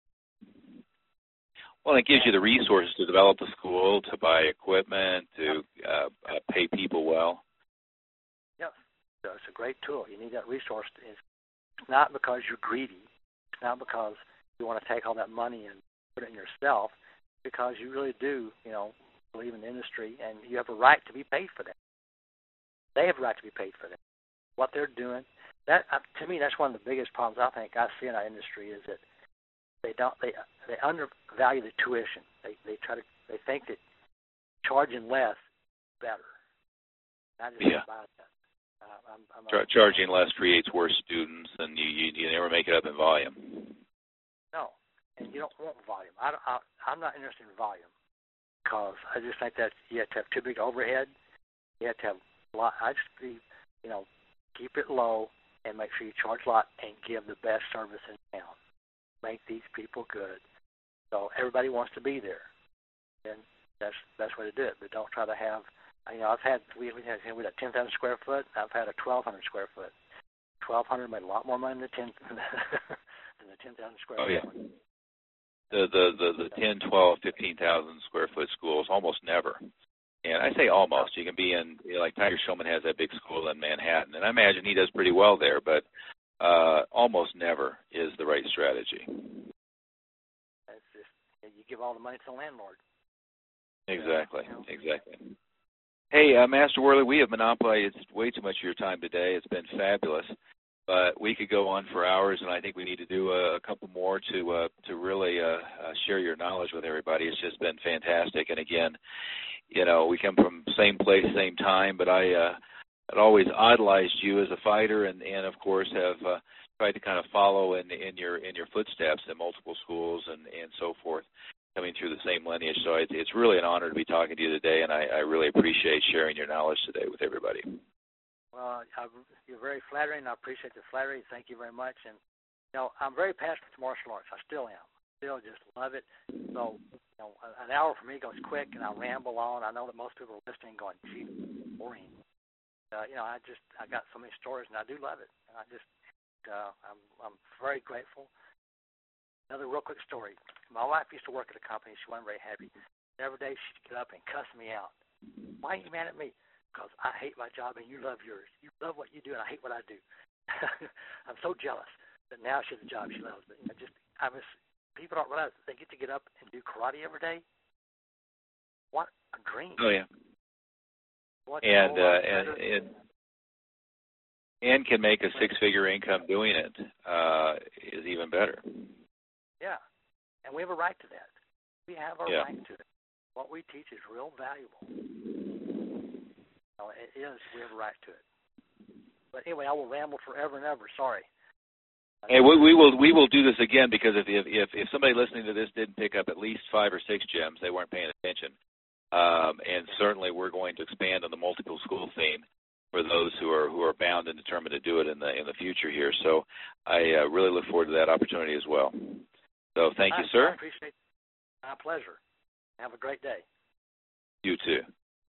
Well, it gives you the resources to develop the school, to buy equipment, to uh, uh, pay people well. Yeah, so it's a great tool. You need that resource. It's not because you're greedy. It's not because you want to take all that money and put it in yourself. It's because you really do, you know, believe in the industry, and you have a right to be paid for that. They have a right to be paid for that. What they're doing, that uh, to me, that's one of the biggest problems I think I see in our industry is that they don't they they undervalue the tuition. They they try to they think that charging less is better. I just yeah. don't buy that. Uh, I'm, I'm Char- charging less creates worse students, and you, you you never make it up in volume. No, and you don't want volume. I, I I'm not interested in volume because I just think that you have to have too big overhead. You have to have a lot. I just be you know. Keep it low, and make sure you charge a lot and give the best service in town. Make these people good. So everybody wants to be there. And that's that's the way to do it. But don't try to have, you know, I've had, we had, we had a ten thousand square foot. I've had a twelve hundred square foot. twelve hundred made a lot more money than the ten than the ten thousand square oh, foot. Yeah. The, the, the, the ten, twelve, fifteen thousand square foot schools, almost never. And I say almost. You can be in, you know, like Tiger Showman has that big school in Manhattan, and I imagine he does pretty well there, but uh, almost never is the right strategy. It's just, you give all the money to the landlord. Exactly, you know? exactly. Hey, uh, Master Worley, we have monopolized way too much of your time today. It's been fabulous, but we could go on for hours, and I think we need to do a, a couple more to uh, to really uh, uh, share your knowledge with everybody. It's just been fantastic, and again, you know, we come from same place, same time, but I uh, I'd always idolized you as a fighter, and, and of course have uh, tried to kind of follow in in your in your footsteps in multiple schools and, and so forth, coming through the same lineage. So it's, it's really an honor to be talking to you today, and I, I really appreciate sharing your knowledge today with everybody. Well, I, you're very flattering. I appreciate the flattery. Thank you very much. And, you know, I'm very passionate with martial arts. I still am. Still just love it. So, you know, an hour for me goes quick, and I ramble on. I know that most people are listening going, gee, boring. Uh, you know, I just, I got so many stories, and I do love it. And I just, uh, I'm, I'm very grateful. Another real quick story. My wife used to work at a company. She wasn't very happy. Every day she'd get up and cuss me out. Why are you mad at me? Because I hate my job and you love yours. You love what you do, and I hate what I do. I'm so jealous that now she has a job she loves. But you know, just, I was, people don't realize that they get to get up and do karate every day. What a dream. Oh, yeah. What and, uh, and, and, and can make a six-figure income doing it uh, is even better. Yeah, and we have a right to that. We have our yeah. right to it. What we teach is real valuable. No, it is. We have a right to it. But anyway, I will ramble forever and ever. Sorry. Hey, we, we will we will do this again, because if, if if somebody listening to this didn't pick up at least five or six gems, they weren't paying attention. Um, and certainly, we're going to expand on the multiple school theme for those who are who are bound and determined to do it in the in the future here. So I uh, really look forward to that opportunity as well. So thank you, sir. I appreciate it. My pleasure. Have a great day. You too.